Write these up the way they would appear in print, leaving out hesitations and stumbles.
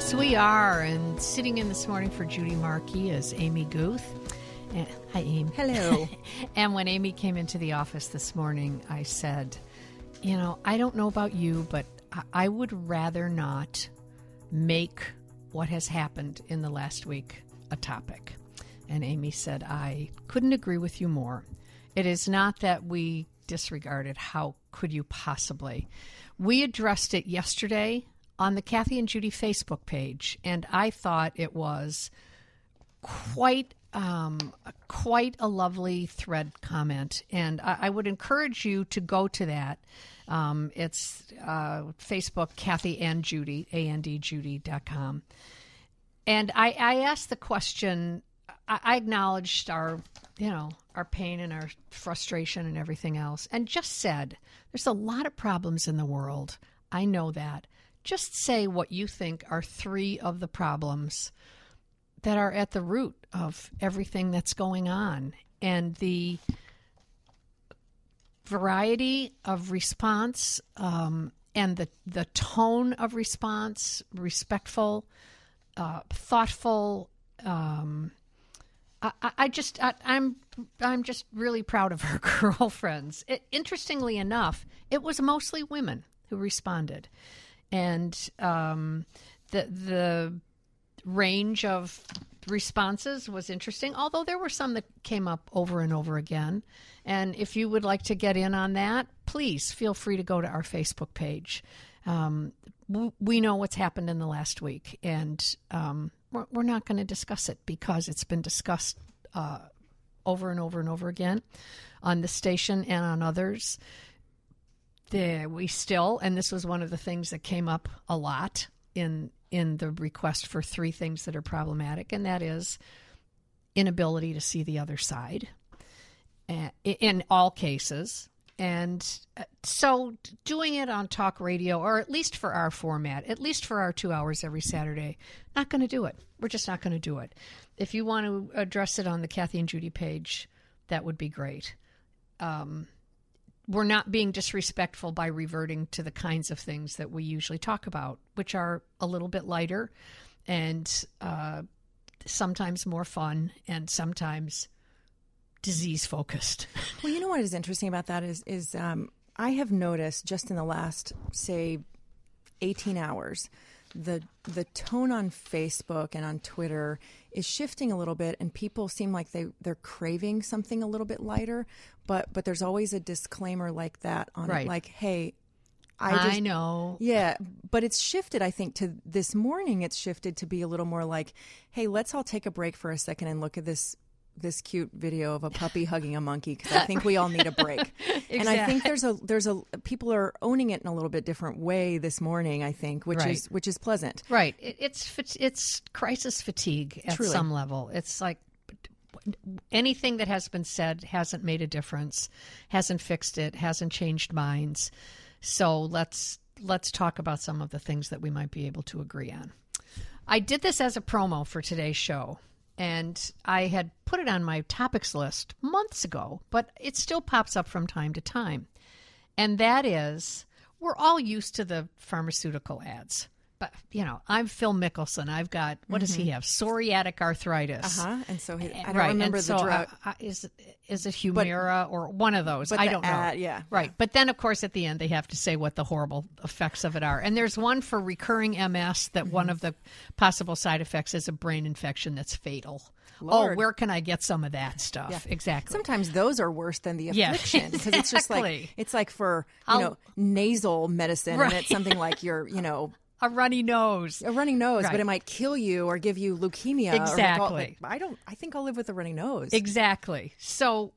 Yes, we are. And sitting in this morning for Judy Markey is Amy Guth. Hi, Amy. Hello. And when Amy came into the office this morning, I said, I don't know about you, but I would rather not make what has happened in the last week a topic. And Amy said, I couldn't agree with you more. It is not that we disregarded. How could you possibly? We addressed it yesterday on the Kathy and Judy Facebook page, and I thought it was quite a lovely thread comment, and I would encourage you to go to that. It's Facebook, Kathy and Judy, andjudy.com. And I asked the question, I acknowledged our pain and our frustration and everything else, and just said, there's a lot of problems in the world. I know that. Just say what you think are three of the problems that are at the root of everything that's going on. And the variety of response and the tone of response, respectful, thoughtful. I'm just really proud of her girlfriends. Interestingly enough, it was mostly women who responded. And the range of responses was interesting, although there were some that came up over and over again. And if you would like to get in on that, please feel free to go to our Facebook page. We know what's happened in the last week, and we're not going to discuss it because it's been discussed over and over and over again on the station and on others. We still, and this was one of the things that came up a lot in the request for three things that are problematic, and that is inability to see the other side in all cases. And so doing it on talk radio, or at least for our format, at least for our 2 hours every Saturday, not going to do it. We're just not going to do it. If you want to address it on the Kathy and Judy page, that would be great. We're not being disrespectful by reverting to the kinds of things that we usually talk about, which are a little bit lighter and sometimes more fun and sometimes disease-focused. Well, you know what is interesting about that is I have noticed just in the last, say, 18 hours, the tone on Facebook and on Twitter is shifting a little bit, and people seem like they're craving something a little bit lighter, but there's always a disclaimer like that on right. it, like, hey, I know. Yeah, but it's shifted, I think, to this morning. It's shifted to be a little more like, hey, let's all take a break for a second and look at this cute video of a puppy hugging a monkey, because I think we all need a break. Exactly. And I think there's a people are owning it in a little bit different way this morning, I think, which is pleasant. Right. It's crisis fatigue at Truly. some level. It's like anything that has been said hasn't made a difference, hasn't fixed it, hasn't changed minds. So let's talk about some of the things that we might be able to agree on. I did this as a promo for today's show, and I had put it on my topics list months ago, but it still pops up from time to time. And that is, we're all used to the pharmaceutical ads. But, I'm Phil Mickelson. I've got, what does he have? Psoriatic arthritis. And so I don't right. remember and the so, drug. Is it Humira or one of those? I don't know. Ad, yeah. Right. But then, of course, at the end, they have to say what the horrible effects of it are. And there's one for recurring MS that one of the possible side effects is a brain infection that's fatal. Lord. Oh, where can I get some of that stuff? Yeah. Exactly. Sometimes those are worse than the affliction, because it's just like, it's like for, nasal medicine, right. and it's something like your, a runny nose. A runny nose, right. but it might kill you or give you leukemia. Exactly. I think I'll live with a runny nose. Exactly. So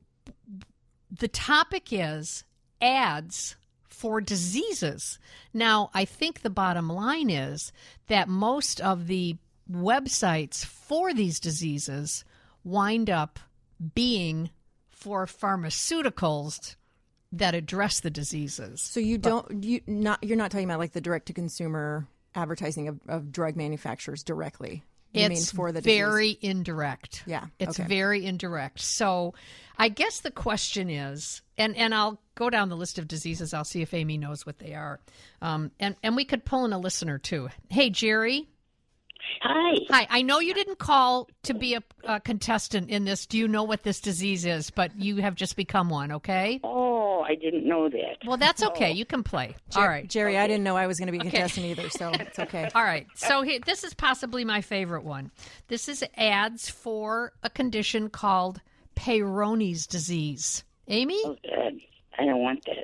the topic is ads for diseases. Now, I think the bottom line is that most of the websites for these diseases wind up being for pharmaceuticals that address the diseases. So you're not talking about like the direct to consumer advertising of drug manufacturers directly. You mean for the very disease? Indirect. Yeah. It's okay. very indirect. So I guess the question is, and I'll go down the list of diseases. I'll see if Amy knows what they are. And we could pull in a listener too. Hey, Jerry. Hi. Hi. I know you didn't call to be a contestant in this. Do you know what this disease is? But you have just become one, okay? Oh, I didn't know that. Well, that's okay. You can play. All right. Jerry, I didn't know I was going to be a contestant either, so it's okay. All right. So this is possibly my favorite one. This is ads for a condition called Peyronie's disease. Amy? Oh, God. I don't want that.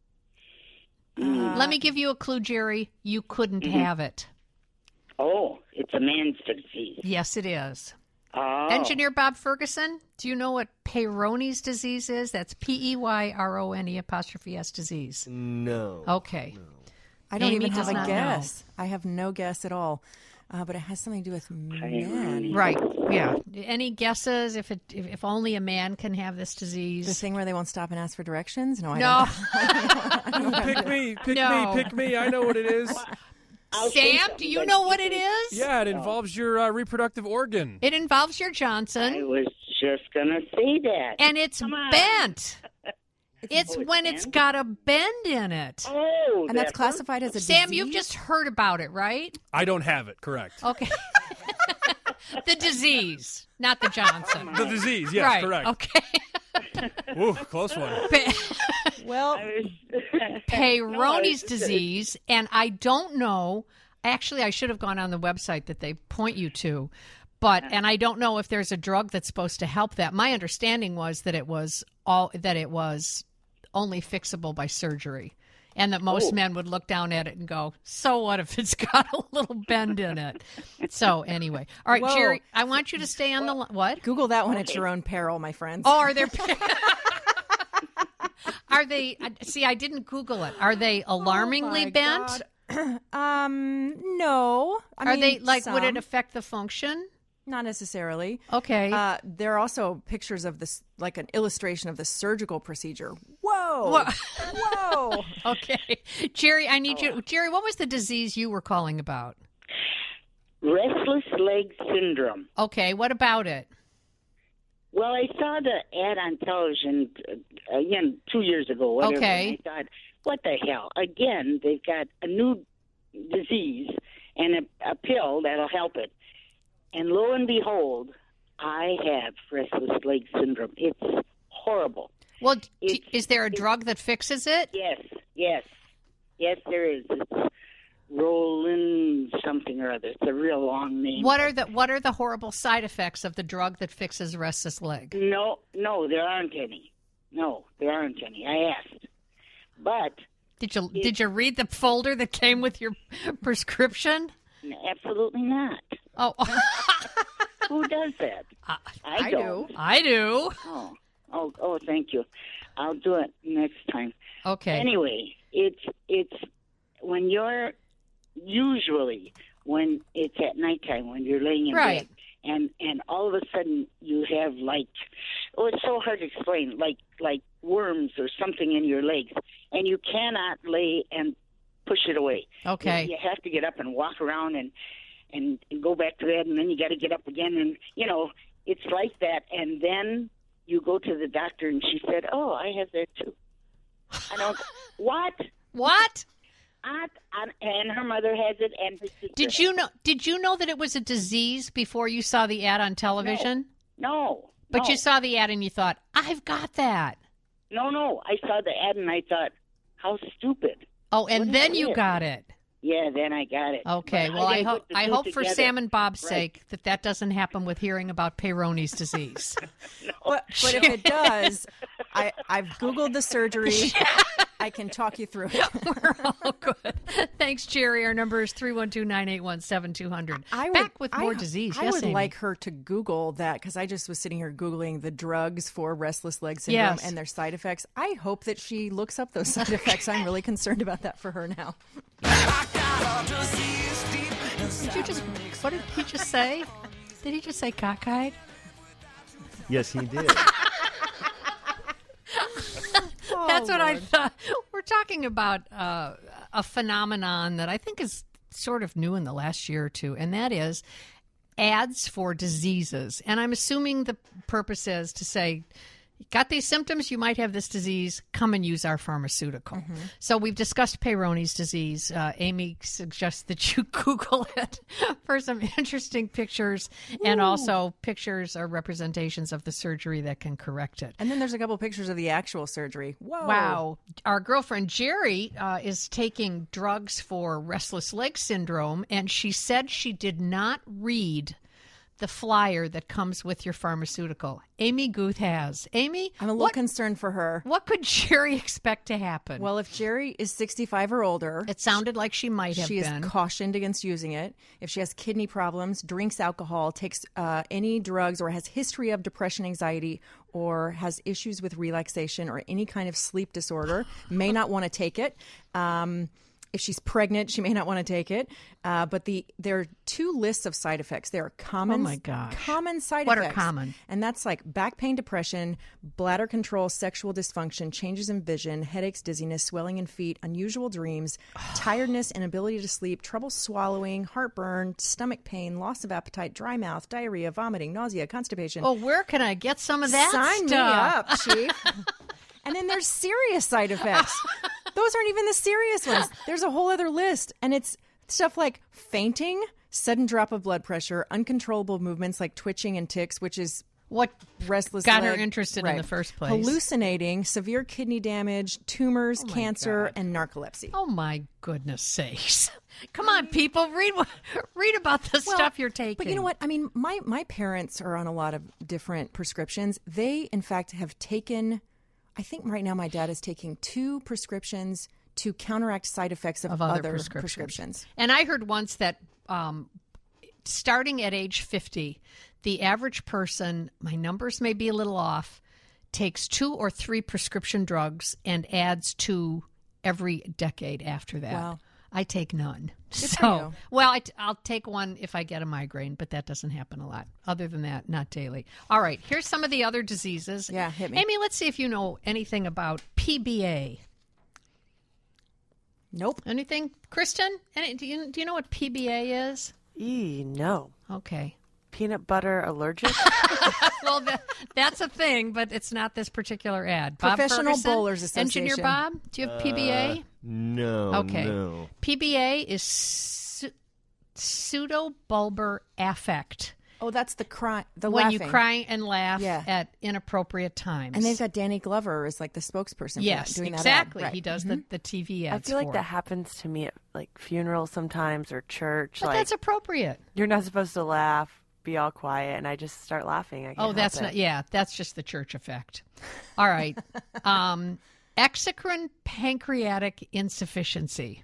Let me give you a clue, Jerry. You couldn't have it. Oh, it's a man's disease. Yes, it is. Oh. Engineer Bob Ferguson, do you know what Peyronie's disease is? That's Peyrone''s disease. No. Okay. No. I don't Amy even have does a not guess. I have no guess at all. But it has something to do with men. Right. Yeah. Any guesses if only a man can have this The disease? thing where they won't stop and ask for directions? No, I No. don't know. Pick me. No. Pick me. I know what it is. I'll say Sam, something, do you but know what it is? Yeah, it involves your reproductive organ. It involves your I Johnson, was just going to say that. and it's Come on. bent. It's Oh, it's when it's bent? got a bend in it. Oh, And that's that classified as a Sam, disease? you've just heard about it, right? I don't have it. Correct. Okay. The disease, not the Johnson. The disease. Yes, right. correct. Okay. Ooh, close one. Well, Peyronie's disease, and I don't know. Actually, I should have gone on the website that they point you to, and I don't know if there's a drug that's supposed to help that. My understanding was that it was only fixable by surgery, and that most men would look down at it and go, "So what if it's got a little bend in it?" So anyway, all right, Whoa. Jerry, I want you to stay on the what? Google that one at your own peril, my friends. Oh, are there? Are they? See, I didn't Google it. Are they alarmingly my bent? No. Are mean, they like? Would it some. affect the function? Not necessarily. Okay. There are also pictures of this, like an illustration of the surgical procedure. Whoa. Whoa. Whoa. Okay, Jerry, I need you. Jerry, what was the disease you were calling about? restless leg syndrome. Okay, what about it? Well, I saw the ad on television again 2 years ago. Whatever, Okay. and I thought, what the hell? Again, they've got a new disease and a pill that'll help it. And lo and behold, I have restless leg syndrome. It's horrible. Well, It's- is there a drug that fixes it? Yes, there is. It's Rollin something or other. It's a real long name. What are the horrible side effects of the drug that fixes restless leg? No, there aren't any. No, there aren't any. I asked, but Did you read the folder that came with your prescription? absolutely not. Oh, Who does that? I don't. I do. Oh, thank you. I'll do it next time. Okay. Anyway, it's when you're usually when it's at nighttime when you're laying in Right. bed and all of a sudden you have it's so hard to explain, like worms or something in your legs, and you cannot lay and push it away. Okay. You have to get up and walk around and go back to bed, and then you got to get up again, and it's like that. And then you go to the doctor, and she said, "Oh, I have that too." I don't. What? What? And her mother has it, and her sister. Did you know that it was a disease before you saw the ad on television? No. But no. you saw the ad and you thought, I've got that. No. I saw the ad and I thought, how stupid. Oh, and What then is you it? got it. Yeah, then I got it. Okay. But Well, I didn't hope put the I two hope for together. Sam and Bob's Right. sake that doesn't happen with hearing about Peyronie's disease. But if it does, I've Googled the surgery. I can talk you through it. We're all good. Thanks, Jerry. Our number is 312-981-7200. Back with more disease. I Yes, would Amy. like her to Google that because I just was sitting here Googling the drugs for restless leg syndrome Yes. and their side effects. I hope that she looks up those side effects. I'm really concerned about that for her now. What did he just say? Did he just say cockeyed? Yes, he did. That's what I thought. We're talking about a phenomenon that I think is sort of new in the last year or two, and that is ads for diseases. And I'm assuming the purpose is to say, got these symptoms, you might have this disease, come and use our pharmaceutical. So we've discussed Peyronie's disease. Amy suggests that you Google it for some interesting pictures and also pictures or representations of the surgery that can correct it. And then there's a couple pictures of the actual surgery. Whoa. Wow. Our girlfriend Jerry is taking drugs for restless leg syndrome, and she said she did not read the flyer that comes with your pharmaceutical. Amy Guth has. Amy? I'm a little concerned for her. What could Jerry expect to happen? Well, if Jerry is 65 or older, it sounded like she might have she been. is cautioned against using it. If she has kidney problems, drinks alcohol, takes any drugs, or has history of depression, anxiety, or has issues with relaxation or any kind of sleep disorder, may not want to take it. If she's pregnant, she may not want to take it. But there are two lists of side effects. There are common, common side What effects. are common? And that's like back pain, depression, bladder control, sexual dysfunction, changes in vision, headaches, dizziness, swelling in feet, unusual dreams, tiredness, inability to sleep, trouble swallowing, heartburn, stomach pain, loss of appetite, dry mouth, diarrhea, vomiting, nausea, constipation. Oh, where can I get some of that Sign stuff? me up, Chief. And then there's serious side effects. Those aren't even the serious ones. There's a whole other list. And it's stuff like fainting, sudden drop of blood pressure, uncontrollable movements like twitching and tics, which is What restless got leg. her interested in the first place? Hallucinating, severe kidney damage, tumors, cancer, God. and narcolepsy. Oh, my goodness sakes. Come on, people. Read about the stuff you're taking. But you know what? I mean, my parents are on a lot of different prescriptions. They, in fact, have taken... I think right now my dad is taking 2 prescriptions to counteract side effects of other prescriptions. And I heard once that starting at age 50, the average person, my numbers may be a little off, takes 2 or 3 prescription drugs and adds 2 every decade after that. Wow. I take none. Good for you. Well, I'll take one if I get a migraine, but that doesn't happen a lot. Other than that, not daily. All right, here's some of the other diseases. Yeah, hit me. Amy, let's see if you know anything about PBA. Nope. Anything? Kristen, do you know what PBA is? No. Okay. Peanut butter allergic? Well, that's a thing, but it's not this particular ad. Bob Professional Ferguson, Bowlers Association. Engineer Bob, do you have PBA? No. Okay. No. PBA is pseudobulbar affect. Oh, that's the when laughing. you cry and laugh Yeah. at inappropriate times. And they've got Danny Glover as like the spokesperson for yes, that, doing exactly. that ad. Right. He does the TV I ads feel like for that it. happens to me at like funerals sometimes or church. But like that's appropriate. you're not supposed to laugh, be all quiet, and I just start laughing. I can't help That's it. not. Yeah, that's just the church effect. All right. Exocrine pancreatic insufficiency.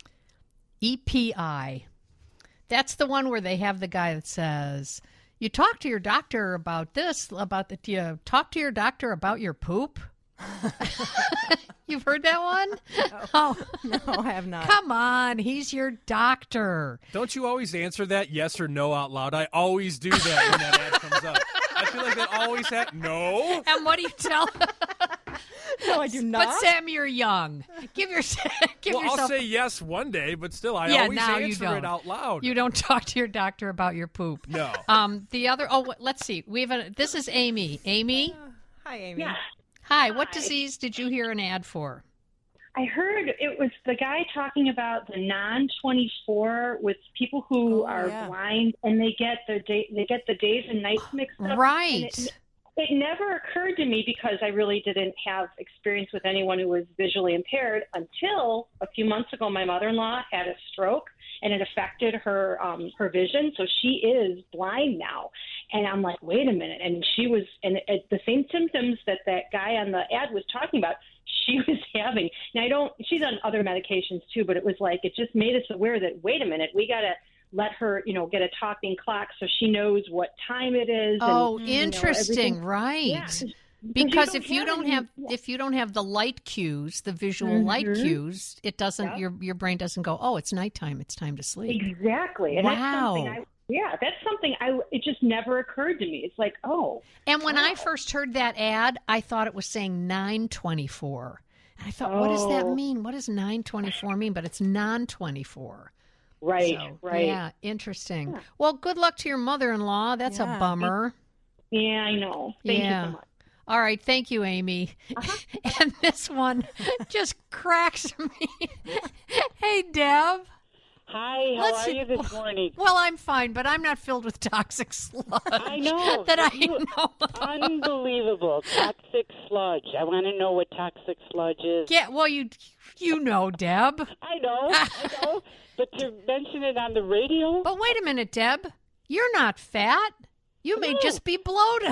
EPI. That's the one where they have the guy that says, "You talk to your doctor about this, about that. You talk to your doctor about your poop." You've heard that one? Oh, No, I have not. come on. He's your doctor. Don't you always answer that yes or no out loud? I always do that when that ad comes up. I feel like that always happens. No. And what do you tell? No, I do not. But Sam, you're young. Give Well, yourself. I'll say yes one day, but still, I Yeah, always now you answer don't. it out loud. You don't talk to your doctor about your poop. No. The other. Let's see. This is Amy. Amy. Hi, Amy. Yeah. Hi. What disease did you hear an ad for? I heard it was the guy talking about the non-24 with people who are blind, and they get the days and nights mixed up. Right. And it never occurred to me because I really didn't have experience with anyone who was visually impaired until a few months ago. My mother-in-law had a stroke, and it affected her vision, so she is blind now. And I'm like, wait a minute. And she was, and the same symptoms that guy on the ad was talking about, she was having. Now, she's on other medications too, but it was like, it just made us aware that, wait a minute, we got to let her, get a talking clock so she knows what time it is. Oh, and, interesting. Right. Yeah. Because if you don't have the light cues, the visual light cues, it doesn't. Your brain doesn't go, oh, it's nighttime. It's time to sleep. Exactly. And wow. that's something it just never occurred to me. It's like, oh. And when I first heard that ad, I thought it was saying 924. And I thought, what does that mean? What does 924 mean? But it's non-24. Right, So, right. Yeah, interesting. Well, good luck to your mother-in-law. That's a bummer. Yeah, I know. Thank you so much. All right. Thank you, Amy. And this one just cracks me. Hey, Deb. Hi, how are you this morning? Well, I'm fine, but I'm not filled with toxic sludge. I know. know. Unbelievable. Toxic sludge. I want to know what toxic sludge is. Yeah, well, you know, Deb. I know. But to mention it on the radio? But wait a minute, Deb. You're not fat. You may just be bloated.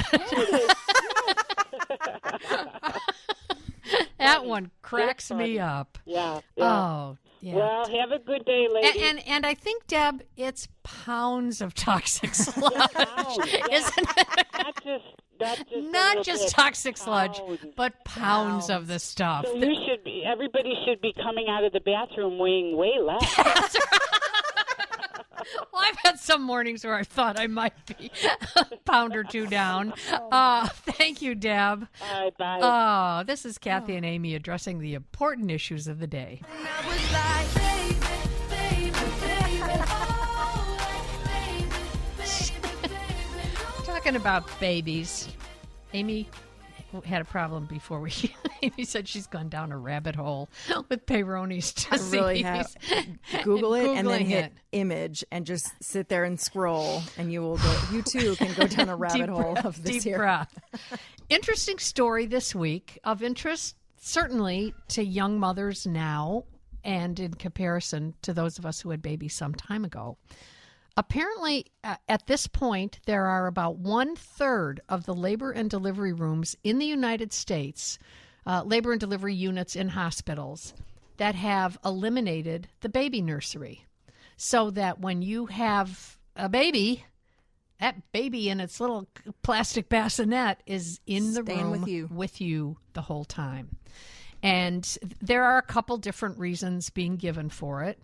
That one cracks me up. Yeah. Oh, yeah. Well, have a good day, lady. And I think, Deb, it's pounds of toxic sludge, isn't it? Not just toxic sludge, but pounds of the stuff. So everybody should be coming out of the bathroom weighing way less. Well, I've had some mornings where I thought I might be a pound or two down. Thank you, Deb. All right, bye. This is Kathy and Amy addressing the important issues of the day. Talking about babies. Amy had a problem before Amy said she's gone down a rabbit hole with Peyronie's disease. Really have. Google it and then hit it. image and just sit there and scroll, and you too can go down a rabbit hole of this deep here. breath. Interesting story this week, of interest certainly to young mothers now and in comparison to those of us who had babies some time ago. Apparently, at this point, there are about 1/3 of the labor and delivery rooms in the United States, labor and delivery units in hospitals, that have eliminated the baby nursery. So that when you have a baby, that baby in its little plastic bassinet is in the room with you the whole time. And there are a couple different reasons being given for it.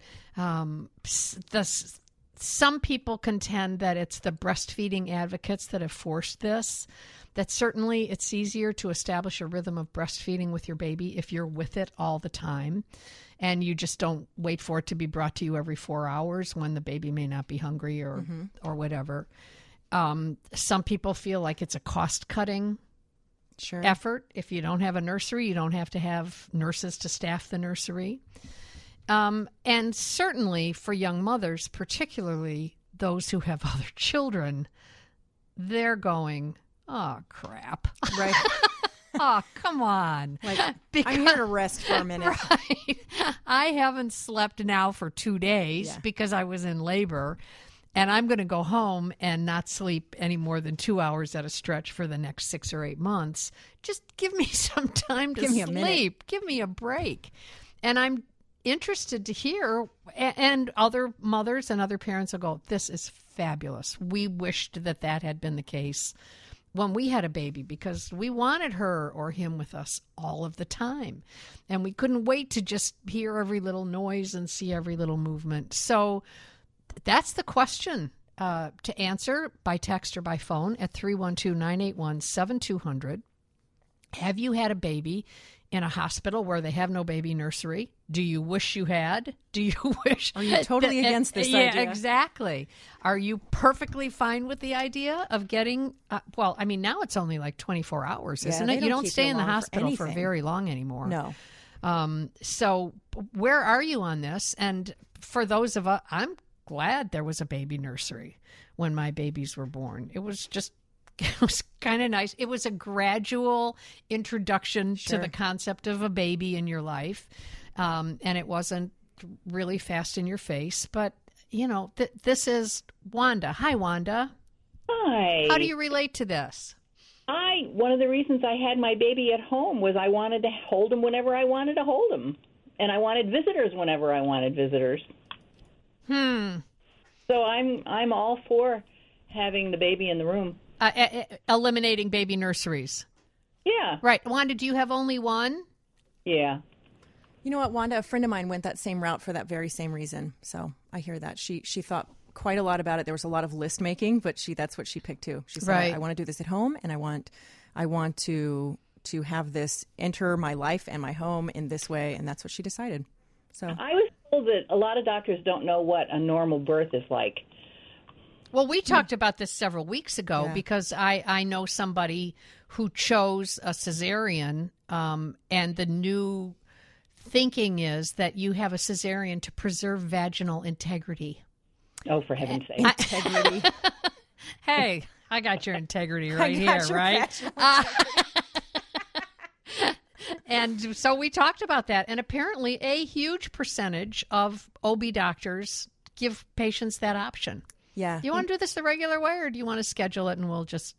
Some people contend that it's the breastfeeding advocates that have forced this, that certainly it's easier to establish a rhythm of breastfeeding with your baby if you're with it all the time and you just don't wait for it to be brought to you every 4 hours when the baby may not be hungry or whatever. Some people feel like it's a cost-cutting effort. If you don't have a nursery, you don't have to have nurses to staff the nursery. And certainly for young mothers, particularly those who have other children, they're going, oh, crap. Right. Oh, come on. I'm here to rest for a minute. Right. I haven't slept now for 2 days because I was in labor, and I'm going to go home and not sleep any more than 2 hours at a stretch for the next 6 or 8 months. Just give me some time to sleep. Give me a break. And I'm interested to hear, and other mothers and other parents will go, this is fabulous. We wished that had been the case when we had a baby because we wanted her or him with us all of the time. And we couldn't wait to just hear every little noise and see every little movement. So that's the question to answer by text or by phone at 312-981-7200. Have you had a baby in a hospital where they have no baby nursery? Do you wish you had? Do you wish? Are you totally against this idea? Yeah, exactly. Are you perfectly fine with the idea of getting, well, I mean, now it's only like 24 hours, isn't it? You don't stay in the hospital for very long anymore. No. So where are you on this? And for those of us, I'm glad there was a baby nursery when my babies were born. It was kind of nice. It was a gradual introduction to the concept of a baby in your life. And it wasn't really fast in your face. But, you know, this is Wanda. Hi, Wanda. Hi. How do you relate to this? One of the reasons I had my baby at home was I wanted to hold him whenever I wanted to hold him. And I wanted visitors whenever I wanted visitors. So I'm all for having the baby in the room. Eliminating baby nurseries. Yeah. Right. Wanda, do you have only one? Yeah. You know what, Wanda, a friend of mine went that same route for that very same reason. So I hear that. She thought quite a lot about it. There was a lot of list making, but that's what she picked too. She said, I want to do this at home, and I want to have this enter my life and my home in this way, and that's what she decided. So I was told that a lot of doctors don't know what a normal birth is like. Well, we talked about this several weeks ago Yeah. because I know somebody who chose a cesarean, and the new thinking is that you have a cesarean to preserve vaginal integrity. Oh, for heaven's sake. Integrity. Hey, I got your integrity I right got here, your right? And so we talked about that. And apparently a huge percentage of OB doctors give patients that option. Yeah. You want to do this the regular way, or do you want to schedule it and we'll just,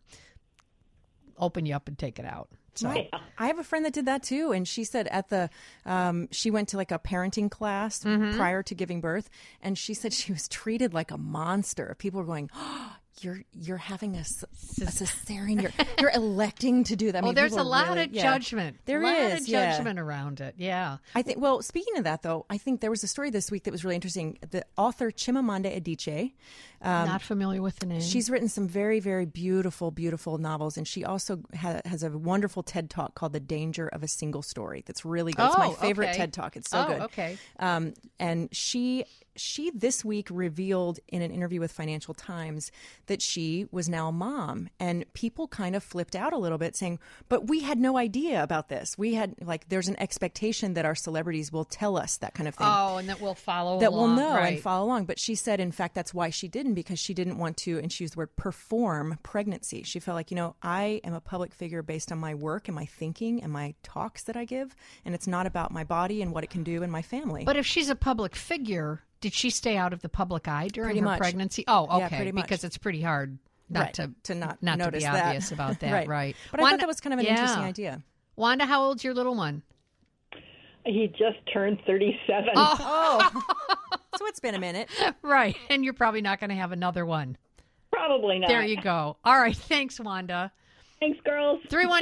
open you up and take it out? So. Right. I have a friend that did that too, and she said at the she went to like a parenting class prior to giving birth, and she said she was treated like a monster. People were going, "Oh, you're having a cesarean. You're electing to do that." I mean, there's people a lot really, of judgment. There a lot is of judgment around it. Yeah. I think. Well, speaking of that, though, I think there was a story this week that was really interesting. The author Chimamanda Adichie. Not familiar with the name. She's written some very, very beautiful, beautiful novels, and she also has a wonderful TED Talk called "The Danger of a Single Story." That's really good. It's my favorite okay. TED Talk. It's so good. Okay. And she this week revealed in an interview with Financial Times that she was now a mom, and people kind of flipped out a little bit, saying, "But we had no idea about this. We had there's an expectation that our celebrities will tell us that kind of thing." Oh, and that we'll follow That along. we'll know right. and follow along. But she said, in fact, that's why she didn't, because she didn't want to, and she used the word perform pregnancy. She felt like, I am a public figure based on my work and my thinking and my talks that I give, and it's not about my body and what it can do in my family. But if she's a public figure, did she stay out of the public eye during Pretty her much. pregnancy? Oh, okay. Yeah, pretty much. Because it's pretty hard not Right, to not to notice be that. obvious about that, right? But I thought that was kind of an interesting yeah. idea. Wanda, how old's your little one? He just turned 37. Oh, so it's been a minute. Right, and you're probably not going to have another one. Probably not. There you go. All right, thanks, Wanda. Thanks, girls.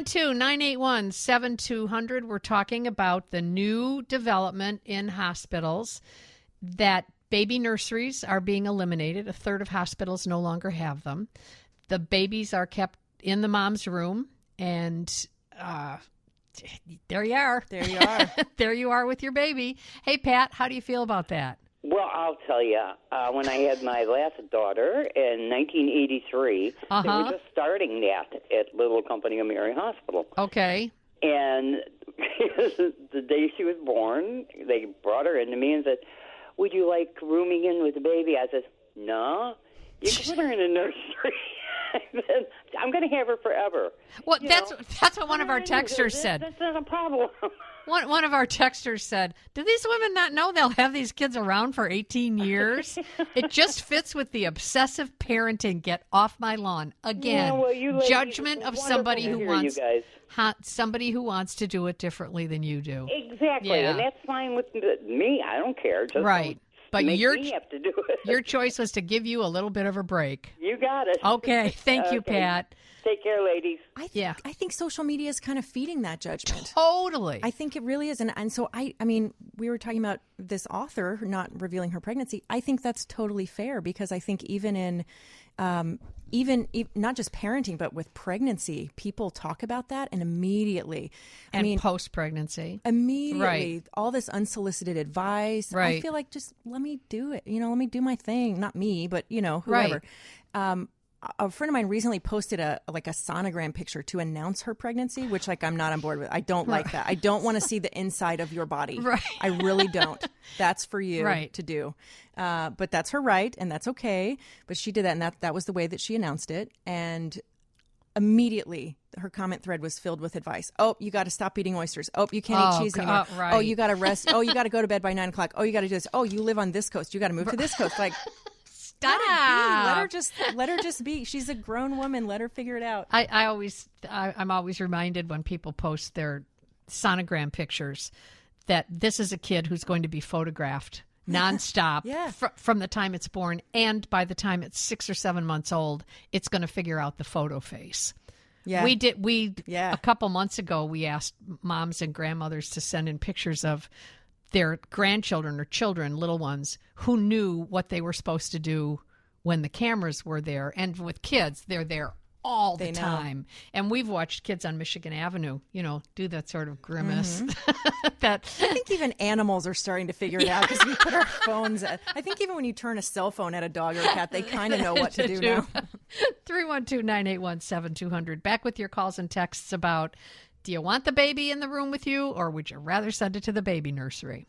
312-981-7200. We're talking about the new development in hospitals that baby nurseries are being eliminated. A third of hospitals no longer have them. The babies are kept in the mom's room, and there you are. There you are. There you are with your baby. Hey, Pat, how do you feel about that? Well, I'll tell you, when I had my last daughter in 1983, they were just starting that at Little Company of Mary Hospital. Okay. And the day she was born, they brought her into me and said, "Would you like rooming in with the baby?" I said, "No, you can put her in a nursery." I'm going to have her forever. Well, that's what one of our texters said. That's not a problem. One of our texters said, "Do these women not know they'll have these kids around for 18 years?" It just fits with the obsessive parenting. Get off my lawn again. Yeah, well, you ladies, judgment of somebody who wants you guys. somebody who wants to do it differently than you do. Exactly, Yeah. and that's fine with me. I don't care. Just Right. don't But make your me have to do it. your choice was to give you a little bit of a break. You got it. Okay, thank you, Okay. Pat. Take care, ladies. I think social media is kind of feeding that judgment. Totally. I think it really is. And so I mean, we were talking about this author not revealing her pregnancy. I think that's totally fair, because I think even in, even not just parenting, but with pregnancy, people talk about that and immediately, and post-pregnancy. immediately, Right. all this unsolicited advice. I Right. feel like just let me do it. Let me do my thing. Not me, but whoever. Right. A friend of mine recently posted a sonogram picture to announce her pregnancy, which I'm not on board with. I don't like that. I don't want to see the inside of your body. Right. I really don't. That's for you Right. to do. But that's her right, and that's okay. But she did that, and that was the way that she announced it. And immediately, her comment thread was filled with advice. Oh, you got to stop eating oysters. Oh, you can't eat cheese anymore. right. Oh, you got to rest. Oh, you got to go to bed by 9 o'clock. Oh, you got to do this. Oh, you live on this coast. You got to move to this coast. Like, let her just be. She's a grown woman. Let her figure it out. I'm always reminded when people post their sonogram pictures that this is a kid who's going to be photographed nonstop Yeah. from the time it's born, and by the time it's 6 or 7 months old, it's going to figure out the photo face. Yeah. A couple months ago, we asked moms and grandmothers to send in pictures of their grandchildren or children, little ones, who knew what they were supposed to do when the cameras were there. And with kids, they're there all the They know. time. And we've watched kids on Michigan Avenue, do that sort of grimace. That I think even animals are starting to figure it out because we put our phones at. I think even when you turn a cell phone at a dog or a cat, they kind of know what to do now. 312-981-7200. Back with your calls and texts about, do you want the baby in the room with you, or would you rather send it to the baby nursery?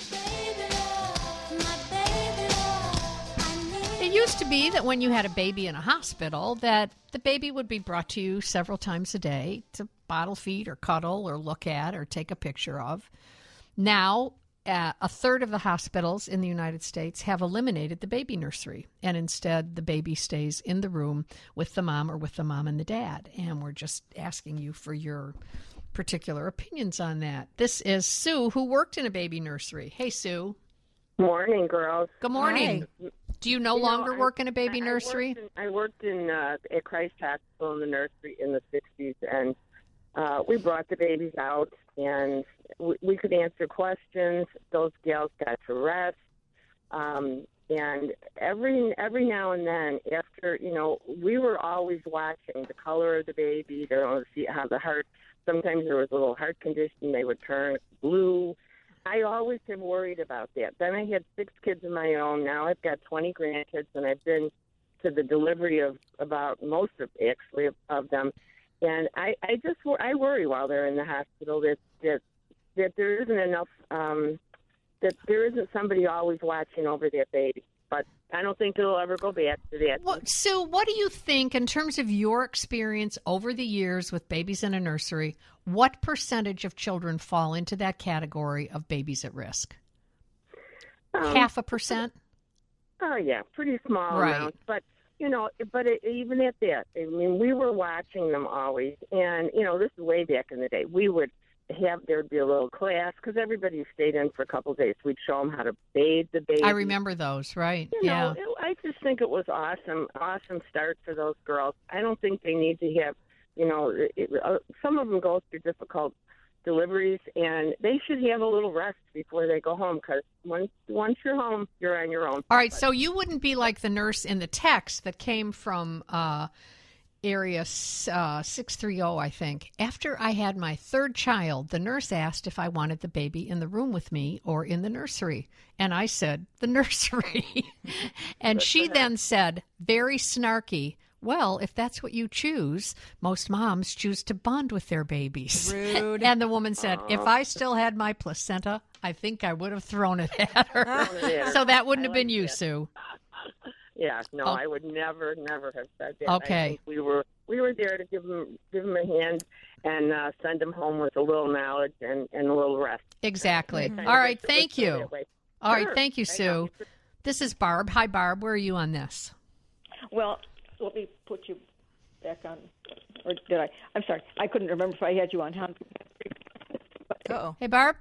It used to be that when you had a baby in a hospital, that the baby would be brought to you several times a day to bottle feed or cuddle or look at or take a picture of. Now, a third of the hospitals in the United States have eliminated the baby nursery, and instead the baby stays in the room with the mom or with the mom and the dad. And we're just asking you for your particular opinions on that. This is Sue, who worked in a baby nursery. Hey, Sue. Morning, girls. Good morning. Hi. Do you no longer work in a baby nursery? I worked in at Christ Hospital in the nursery in the 60s, and we brought the babies out, and we could answer questions. Those gals got to rest. And every now and then, after, we were always watching the color of the baby, to see how the heart, sometimes there was a little heart condition, they would turn blue. I always have worried about that. Then I had 6 kids of my own. Now I've got 20 grandkids, and I've been to the delivery of about most of them. And I worry while they're in the hospital that there isn't enough, that there isn't somebody always watching over their baby. But I don't think it'll ever go back to that. Well, Sue, what do you think in terms of your experience over the years with babies in a nursery? What percentage of children fall into that category of babies at risk? 0.5%? Oh, yeah, pretty small Right. amounts. But, even at that, I mean, we were watching them always. And, this is way back in the day. There'd be a little class because everybody stayed in for a couple of days. We'd show them how to bathe the baby. I remember those, right? Yeah. I just think it was awesome start for those girls. I don't think they need to have, some of them go through difficult deliveries, and they should have a little rest before they go home because once you're home, you're on your own. All right, so you wouldn't be like the nurse in the text that came from area 630, I think. After I had my third child, the nurse asked if I wanted the baby in the room with me or in the nursery. And I said, the nursery. And she then said, very snarky, well, if that's what you choose, most moms choose to bond with their babies. Rude. And the woman said, if I still had my placenta, I think I would have thrown it at her. So that wouldn't have been you, Sue. Yeah, no, I would never have said that. Okay. I think we were there to give them a hand and send them home with a little knowledge and a little rest. Exactly. All right, thank you. All right, thank you, Sue. know. This is Barb. Hi, Barb. Where are you on this? Well, let me put you back on. Or did I? I'm sorry. I couldn't remember if I had you on. Uh-oh. Hey, Barb.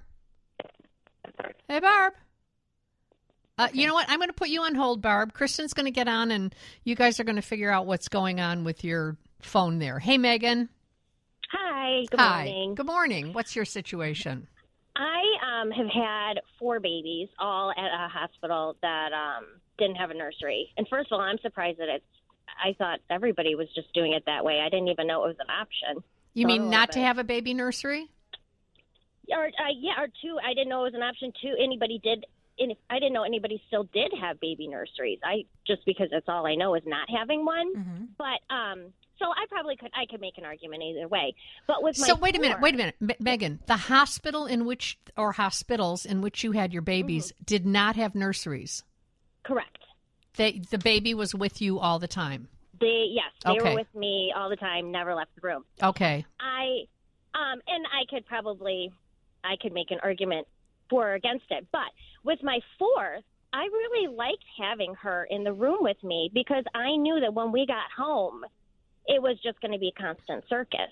Hey, Barb. You know what? I'm going to put you on hold, Barb. Kristen's going to get on, and you guys are going to figure out what's going on with your phone there. Hey, Megan. Hi. Good Hi. morning. Good morning. What's your situation? I have had 4 babies, all at a hospital that didn't have a nursery. And first of all, I'm surprised that I thought everybody was just doing it that way. I didn't even know it was an option. You mean not to have a baby nursery? Or 2. I didn't know it was an option. 2, anybody did. I didn't know anybody still did have baby nurseries. Just because that's all I know is not having one. Mm-hmm. But so I probably could make an argument either way. But with my wait a minute, Megan. The hospital in which or hospitals in which you had your babies did not have nurseries. Correct. The baby was with you all the time. They Okay. were with me all the time. Never left the room. Okay. And I could make an argument for or against it. But with my 4th, I really liked having her in the room with me because I knew that when we got home, it was just going to be a constant circus.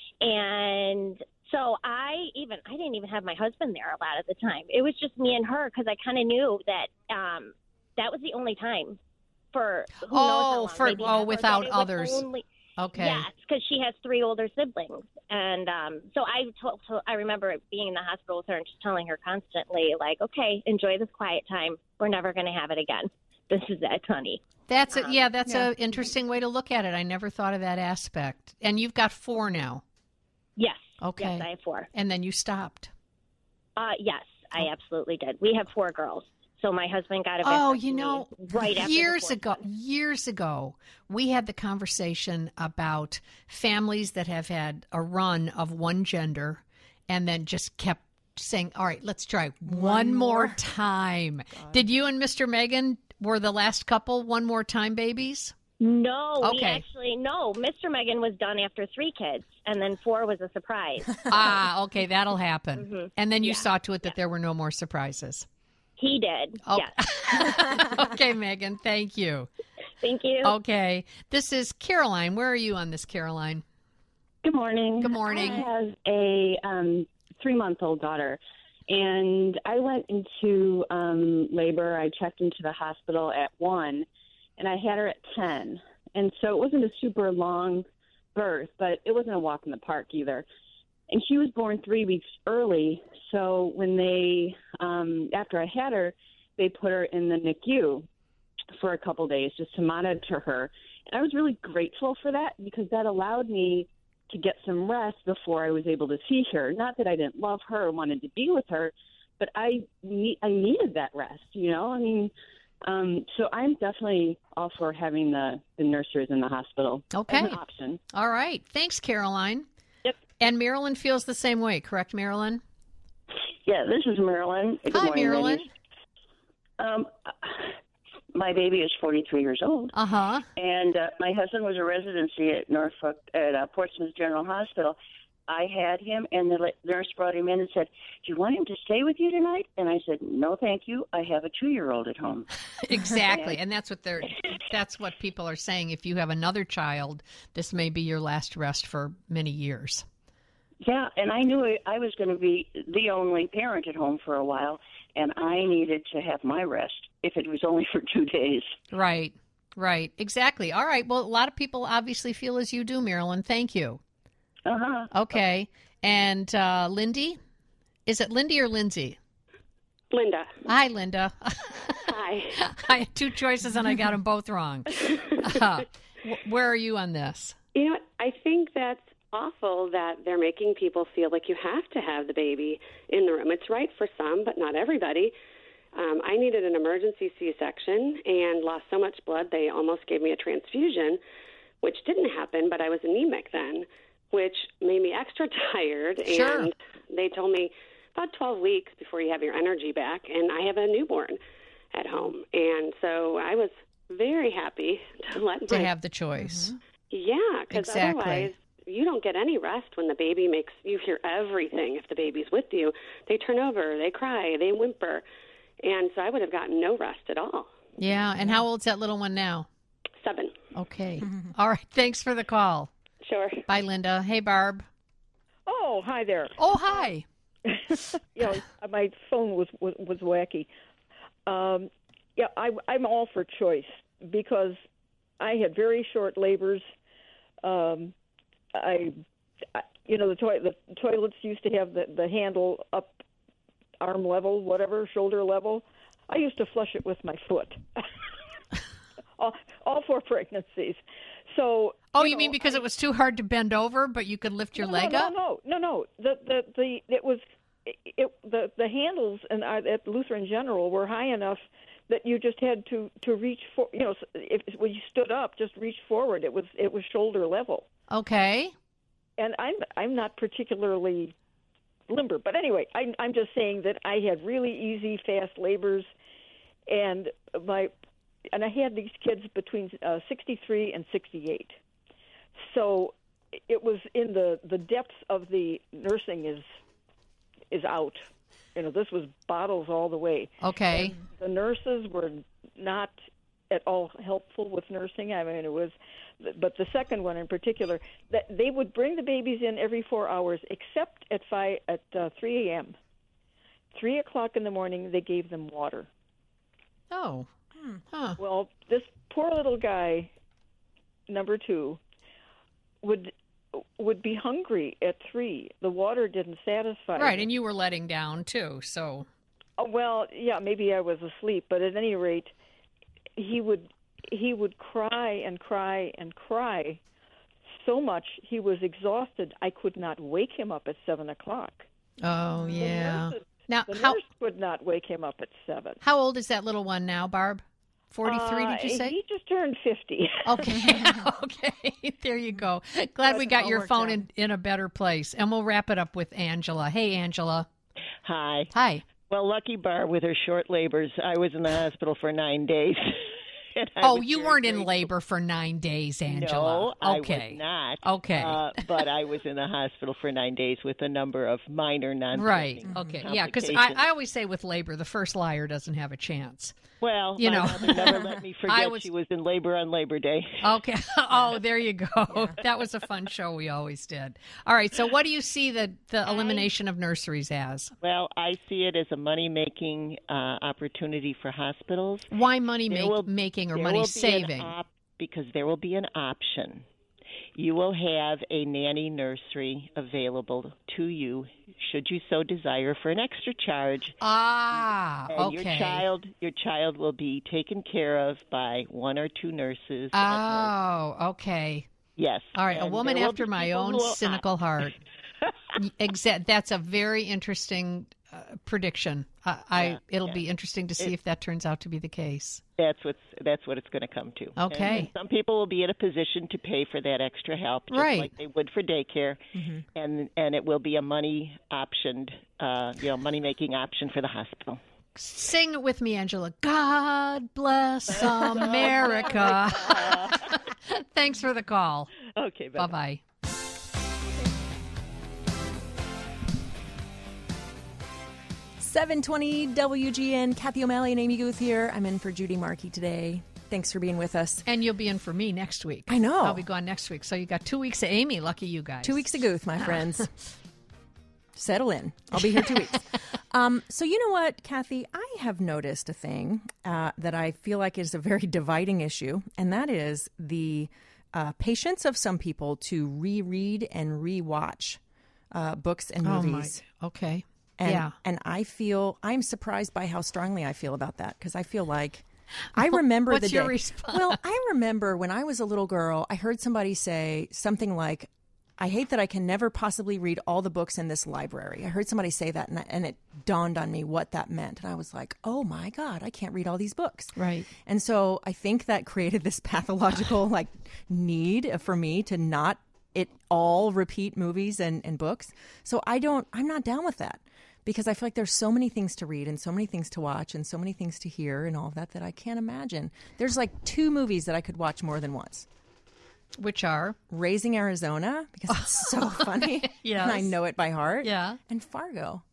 And so I didn't even have my husband there a lot of the time. It was just me and her because I kind of knew that that was the only time for who knows how long, without others. Okay. Yes, because she has 3 older siblings. And so I remember being in the hospital with her and just telling her constantly, like, okay, enjoy this quiet time. We're never going to have it again. this is it, honey. That's a, that's a interesting way to look at it. I never thought of that aspect. And you've got 4 now. Yes. Okay. Yes, I have 4. And then you stopped. Yes, I absolutely did. We have 4 girls. So my husband got a right after years ago, we had the conversation about families that have had a run of one gender and then just kept saying, all right, let's try one more time. God. Did you and Mr. Megan were the last couple one more time babies? No, no. Mr. Megan was done after 3 kids, and then 4 was a surprise. Okay, that'll happen. Mm-hmm. And then you saw to it that there were no more surprises. He did, yes. Okay, Megan, thank you. Thank you. Okay, this is Caroline. Where are you on this, Caroline? Good morning. Good morning. I have a 3-month-old daughter, and I went into labor. I checked into the hospital at 1, and I had her at 10. And so it wasn't a super long birth, but it wasn't a walk in the park either. And she was born 3 weeks early, so when they, after I had her, they put her in the NICU for a couple days just to monitor her. And I was really grateful for that because that allowed me to get some rest before I was able to see her. Not that I didn't love her or wanted to be with her, but I needed that rest, you know? I mean, so I'm definitely all for having the nurses in the hospital as an option. All right. Thanks, Caroline. Yep. And Marilyn feels the same way, correct, Marilyn? Yeah, this is Marilyn. Good Hi, morning, Marilyn. Ladies. My baby is 43 years old. Uh-huh. And my husband was a residency at Norfolk, at Portsmouth General Hospital. I had him, and the nurse brought him in and said, do you want him to stay with you tonight? And I said, no, thank you. I have a 2-year-old at home. Exactly. And that's what people are saying. If you have another child, this may be your last rest for many years. Yeah, and I knew I was going to be the only parent at home for a while, and I needed to have my rest, if it was only for 2 days. Right. Exactly. All right. Well, a lot of people obviously feel as you do, Marilyn. Thank you. Uh-huh. Okay. And Lindy? Is it Lindy or Lindsay? Linda. Hi, Linda. Hi. I had 2 choices, and I got them both wrong. Where are you on this? You know what? I think that's awful that they're making people feel like you have to have the baby in the room. It's right for some, but not everybody. I needed an emergency C-section and lost so much blood they almost gave me a transfusion, which didn't happen, but I was anemic then, which made me extra tired. Sure. And they told me about 12 weeks before you have your energy back, and I have a newborn at home. And so I was very happy to have the choice. Mm-hmm. Yeah, because exactly. Otherwise you don't get any rest when the baby you hear everything. If the baby's with you, they turn over, they cry, they whimper. And so I would have gotten no rest at all. Yeah. And how old's that little one now? 7. Okay. All right. Thanks for the call. Sure. Bye, Linda. Hey, Barb. Oh, hi there. Oh, hi. My phone was wacky. I'm all for choice because I had very short labors. The toilets used to have the handle up arm level, whatever, shoulder level. I used to flush it with my foot. all 4 pregnancies. So. Oh, you mean because it was too hard to bend over, but you could lift your leg up? No. The handles at Lutheran General were high enough that you just had to reach for. When you stood up, just reach forward. It was shoulder level. Okay. And I'm not particularly limber, but anyway, I'm just saying that I had really easy, fast labors, and I had these kids between 63 and 68. So it was in the depths of the nursing is out. This was bottles all the way. Okay. And the nurses were not at all helpful with nursing. I mean, but the second one in particular, that they would bring the babies in every 4 hours, except at 3 a.m. 3 o'clock in the morning, they gave them water. Oh. Huh. Well, this poor little guy, number 2, would be hungry at 3. The water didn't satisfy Right, him. and you were letting down too, so. Well, yeah, maybe I was asleep, but at any rate, he would cry and cry and cry so much he was exhausted. I could not wake him up at 7:00. Oh, yeah. The nurse would not wake him up at 7. How old is that little one now, Barb? 43, did you say? He just turned 50. Okay. Okay. There you go. Glad we got your phone in a better place. And we'll wrap it up with Angela. Hey, Angela. Hi. Hi. Well, lucky Barb with her short labors. I was in the hospital for 9 days. You weren't in labor for 9 days, Angela. No, okay. I was not. Okay. But I was in the hospital for 9 days with a number of minor Right. Okay. Yeah, because I always say with labor, the first liar doesn't have a chance. Well, my mother never let me forget she was in labor on Labor Day. Okay. Oh, there you go. Yeah. That was a fun show we always did. All right. So what do you see the elimination of nurseries as? Well, I see it as a money-making opportunity for hospitals. Why money-making or money-saving? Because there will be an option. You will have a nanny nursery available to you, should you so desire, for an extra charge. And okay. Your child will be taken care of by one or two nurses. Oh, okay. Yes. All right, a woman after my own cynical heart. That's a very interesting prediction. It'll be interesting to see if that turns out to be the case. That's what it's going to come to. Okay. And some people will be in a position to pay for that extra help, just like they would for daycare, and it will be a money optioned, money making option for the hospital. Sing it with me, Angela. God bless America. Thanks for the call. Okay. Bye-bye. .720 WGN, Kathy O'Malley and Amy Guth here. I'm in for Judy Markey today. Thanks for being with us. And you'll be in for me next week. I know. I'll be gone next week. So you got 2 weeks of Amy. Lucky you guys. 2 weeks of Guth, my friends. Settle in. I'll be here 2 weeks. So you know what, Kathy? I have noticed a thing that I feel like is a very dividing issue, and that is the patience of some people to reread and rewatch books and movies. Okay. And I'm surprised by how strongly I feel about that, because I feel like I remember What's the day. your response? Well, I remember when I was a little girl, I heard somebody say something like, I hate that I can never possibly read all the books in this library. I heard somebody say that, and it dawned on me what that meant. And I was like, oh, my God, I can't read all these books. Right. And so I think that created this pathological need for me to not all repeat movies and books. So I'm not down with that. Because I feel like there's so many things to read and so many things to watch and so many things to hear and all of that I can't imagine. There's 2 movies that I could watch more than once. Which are? Raising Arizona, because it's so funny. Yes. And I know it by heart. Yeah. And Fargo.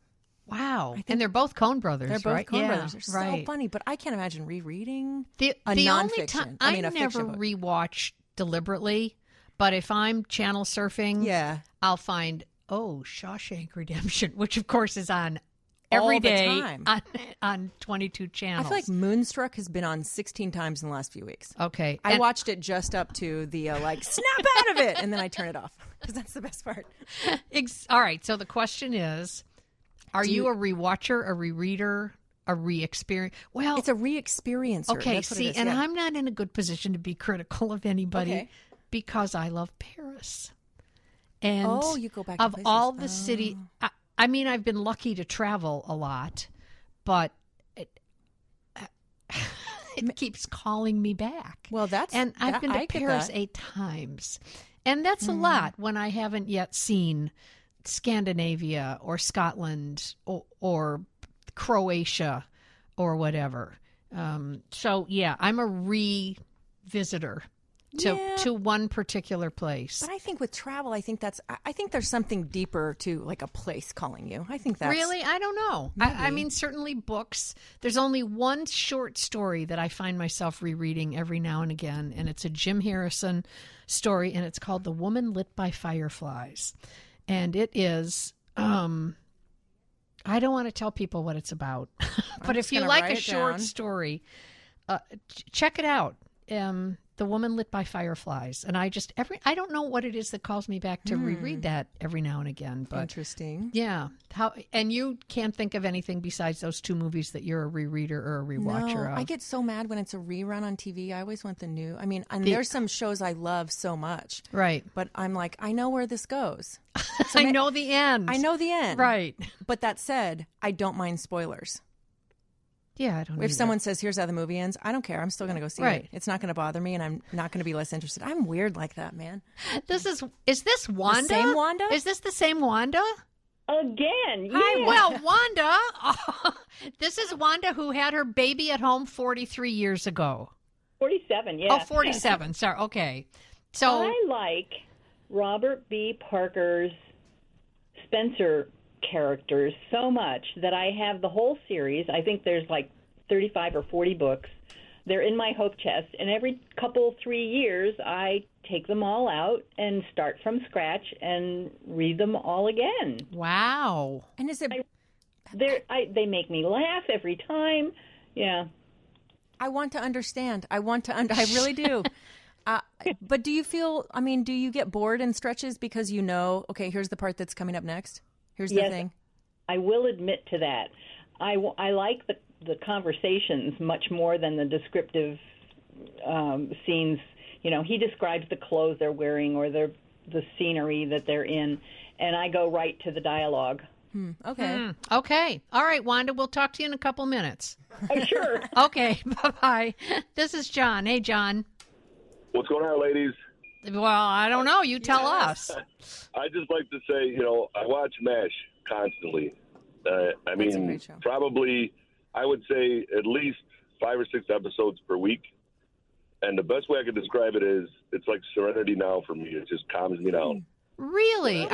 Wow. And they're both Coen brothers, They're both right? Coen brothers. They're right. so funny. But I can't imagine rereading the nonfiction. Only time I never rewatch deliberately, but if I'm channel surfing, I'll find Shawshank Redemption, which of course is on every day on 22 channels. I feel like Moonstruck has been on 16 times in the last few weeks. Okay. I watched it just up to the snap out of it, and then I turn it off because that's the best part. All right. So the question is, are you a rewatcher, a rereader, a re-experience? Well, it's a re-experiencer. Okay. That's what it is. And I'm not in a good position to be critical of anybody because I love Paris. And you go back of to all the city, I mean, I've been lucky to travel a lot, but it keeps calling me back. Well, I've been to Paris 8 times, and that's a lot when I haven't yet seen Scandinavia or Scotland or Croatia or whatever. So yeah, I'm a revisitor to one particular place. But I think with travel, I think there's something deeper to a place calling you. I think that's really, I don't know. I mean, certainly books. There's only one short story that I find myself rereading every now and again, and it's a Jim Harrison story, and it's called The Woman Lit by Fireflies. And it is, I don't want to tell people what it's about, but if you like a short story, check it out. The Woman Lit by Fireflies. And I don't know what it is that calls me back to reread that every now and again. But interesting. Yeah. And you can't think of anything besides those two movies that you're a rereader or a rewatcher of. I get so mad when it's a rerun on TV. I always want the new. I mean, and there's some shows I love so much. Right. But I'm like, I know where this goes. I know the end. I know the end. Right. But that said, I don't mind spoilers. Yeah, I don't know. If someone says, here's how the movie ends, I don't care. I'm still going to go see it. It's not going to bother me, and I'm not going to be less interested. I'm weird like that, man. Is this Wanda? The same Wanda? Is this the same Wanda? Again, yeah. Hi, well, Wanda. This is Wanda who had her baby at home 43 years ago. 47, yeah. Oh, 47. Sorry. Okay. So I like Robert B. Parker's Spencer characters so much that I have the whole series. I think there's like 35 or 40 books. They're in my hope chest, and every 3 years I take them all out and start from scratch and read them all again. Wow. And is it they make me laugh every time. Yeah. I want to understand. I really do. But do you feel, do you get bored in stretches because you know, okay, here's the part that's coming up next? Here's the thing. I will admit to that. I like the conversations much more than the descriptive scenes. You know, he describes the clothes they're wearing or the scenery that they're in, and I go right to the dialogue. Okay. Okay. All right, Wanda, we'll talk to you in a couple minutes. Sure. Okay. Bye-bye. This is John. Hey, John. What's going on, ladies? Well, I don't know. You tell us. I just like to say, I watch MASH constantly. Probably, I would say at least 5 or 6 episodes per week. And the best way I could describe it is it's like Serenity Now for me. It just calms me down. Really?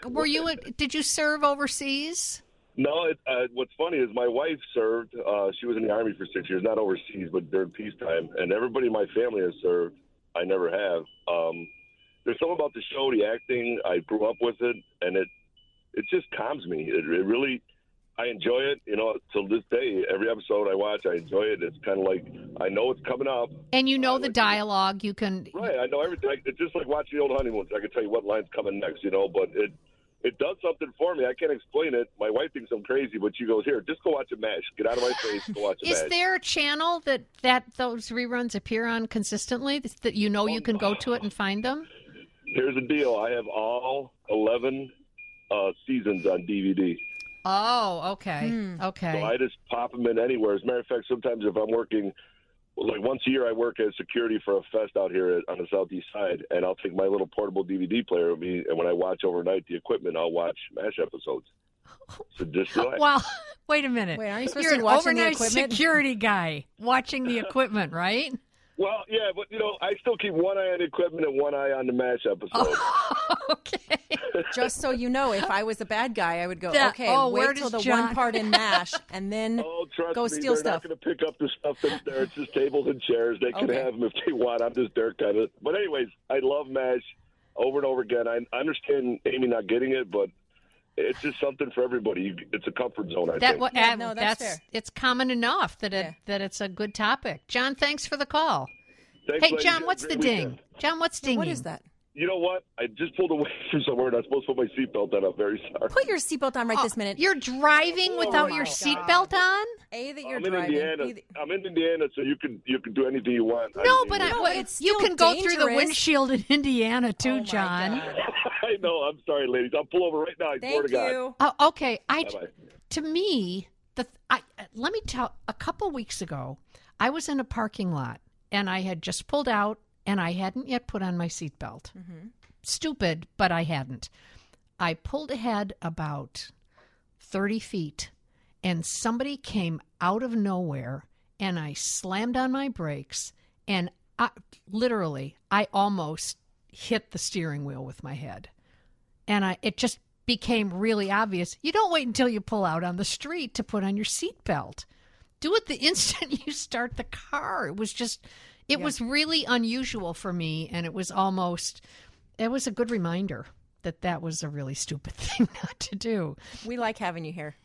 Did you serve overseas? No, what's funny is my wife served. She was in the Army for 6 years, not overseas, but during peacetime. And everybody in my family has served. I never have. There's something about the show, the acting. I grew up with it, and it just calms me. It really, I enjoy it. Till this day, every episode I watch, I enjoy it. It's kind of like I know it's coming up, and the dialogue. You can I know everything. It's just like watching the old Honeymoons. I can tell you what line's coming next. But it does something for me. I can't explain it. My wife thinks I'm crazy, but she goes, "Here, just go watch a MASH. Get out of my face. Go watch a MASH." Is there a channel that those reruns appear on consistently that you can go to it and find them? Here's the deal. I have all 11 seasons on DVD. Oh, okay. Okay. So I just pop them in anywhere. As a matter of fact, sometimes if I'm working, like once a year I work as security for a fest out here on the southeast side, and I'll take my little portable DVD player with me, and when I watch overnight the equipment, I'll watch MASH episodes. So just well, wait a minute. Wait, aren't you supposed You're to be an watching the overnight equipment? security guy watching the equipment, right? Well, yeah, but I still keep one eye on the equipment and one eye on the MASH episode. Okay. Just so you know, if I was a bad guy, I would go, wait till the one part in MASH and then go steal stuff. They're not going to pick up the stuff that's there. It's just tables and chairs. They can have them if they want. I'm just there kind of. But anyways, I love MASH over and over again. I understand Amy not getting it, but it's just something for everybody. It's a comfort zone, I think. That's fair. It's common enough that it's a good topic. John, thanks for the call. Thanks, hey, John, what's the ding? John, what's dinging? What is that? You know what? I just pulled away from somewhere, and I'm supposed to put my seatbelt on. I'm very sorry. Put your seatbelt on this minute. You're driving without your seatbelt on? You're driving. I'm in Indiana, so you can do anything you want. No, but you can go through the windshield in Indiana too, John. I know. I'm sorry, ladies. I'll pull over right now. I swear to God. Oh, okay. To me, let me tell. A couple weeks ago, I was in a parking lot, and I had just pulled out, and I hadn't yet put on my seatbelt. Mm-hmm. Stupid, but I hadn't. I pulled ahead about 30 feet, and somebody came out of nowhere, and I slammed on my brakes, and I almost hit the steering wheel with my head. And it just became really obvious. You don't wait until you pull out on the street to put on your seatbelt. Do it the instant you start the car. It was really unusual for me, and it was a good reminder that was a really stupid thing not to do. We like having you here.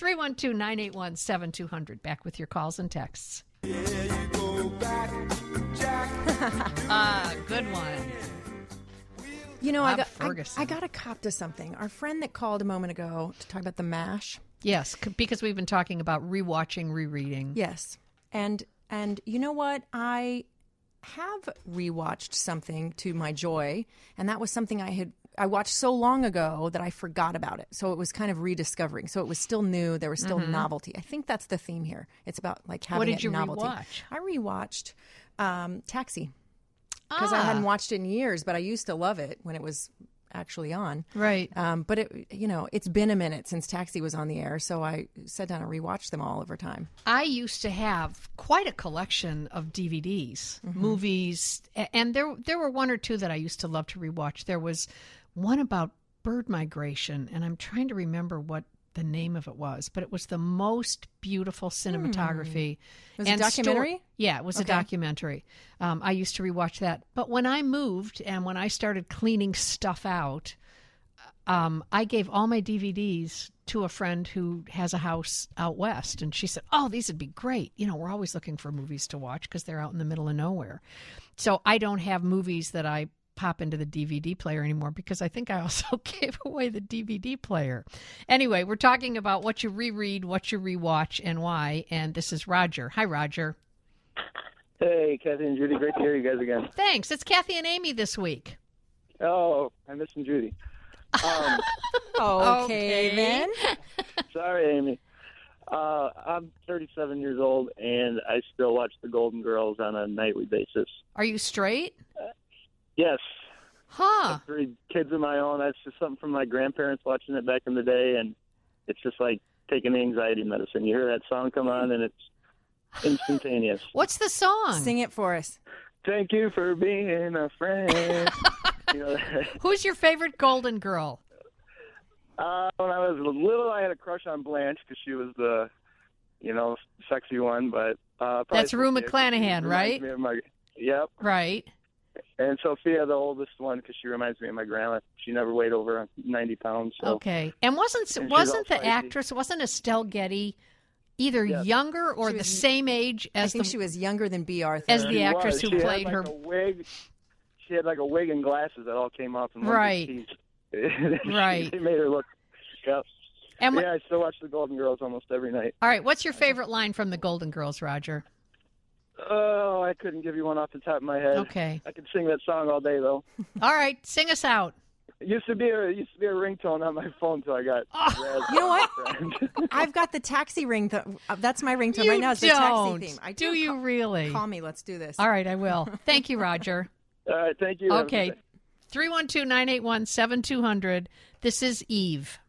312-981-7200. Back with your calls and texts. Yeah, you go back Good one. You know, Bob I Ferguson. got to cop to something. Our friend that called a moment ago to talk about the MASH. Yes, because we've been talking about rewatching, rereading. Yes. And you know what? I have rewatched something to my joy, and that was something I watched so long ago that I forgot about it. So it was kind of rediscovering. So it was still new. There was still novelty. I think that's the theme here. It's about like having What did you novelty. rewatch? I rewatched Taxi because I hadn't watched it in years, but I used to love it when it was actually on. Right. But it's been a minute since Taxi was on the air, so I sat down and rewatched them all over time. I used to have quite a collection of DVDs, movies, and there were one or two that I used to love to rewatch. There was one about bird migration, and I'm trying to remember what the name of it was, but it was the most beautiful cinematography. Was it a documentary? Yeah, it was a documentary. I used to rewatch that. But when I moved and when I started cleaning stuff out, I gave all my DVDs to a friend who has a house out west. And she said, oh, these would be great. You know, we're always looking for movies to watch because they're out in the middle of nowhere. So I don't have movies that I pop into the DVD player anymore because I think I also gave away the DVD player. Anyway, we're talking about what you reread, what you rewatch, and why. And this is Roger. Hi, Roger. Hey, Kathy and Judy. Great to hear you guys again. Thanks. It's Kathy and Amy this week. Oh, I'm missing Judy. Okay, then. Sorry, Amy. I'm 37 years old, and I still watch The Golden Girls on a nightly basis. Are you straight? Yes. Huh. I have 3 kids of my own. That's just something from my grandparents watching it back in the day, and it's just like taking anxiety medicine. You hear that song come on, and it's instantaneous. What's the song? Sing it for us. Thank you for being a friend. Who's your favorite Golden Girl? When I was little, I had a crush on Blanche because she was the, sexy one. But that's Rue McClanahan, right? Yep. Right. And Sophia, the oldest one, because she reminds me of my grandma. She never weighed over 90 pounds. So. Okay. And wasn't the actress, wasn't Estelle Getty either younger or the same age as I think she was younger than B. Arthur. As the actress who played her. She had like a wig and glasses that all came off in one right. Right. They made her look. Yep. And I still watch The Golden Girls almost every night. All right. What's your favorite line from The Golden Girls, Roger? Oh, I couldn't give you one off the top of my head. Okay. I could sing that song all day, though. All right. Sing us out. It used to be a ringtone on my phone until I got. You know what? I've got the taxi ring. That's my ringtone right now. It's the taxi theme. Do you really? Call me. Let's do this. All right, I will. Thank you, Roger. All right, thank you. Okay. 312-981-7200. This is Eve.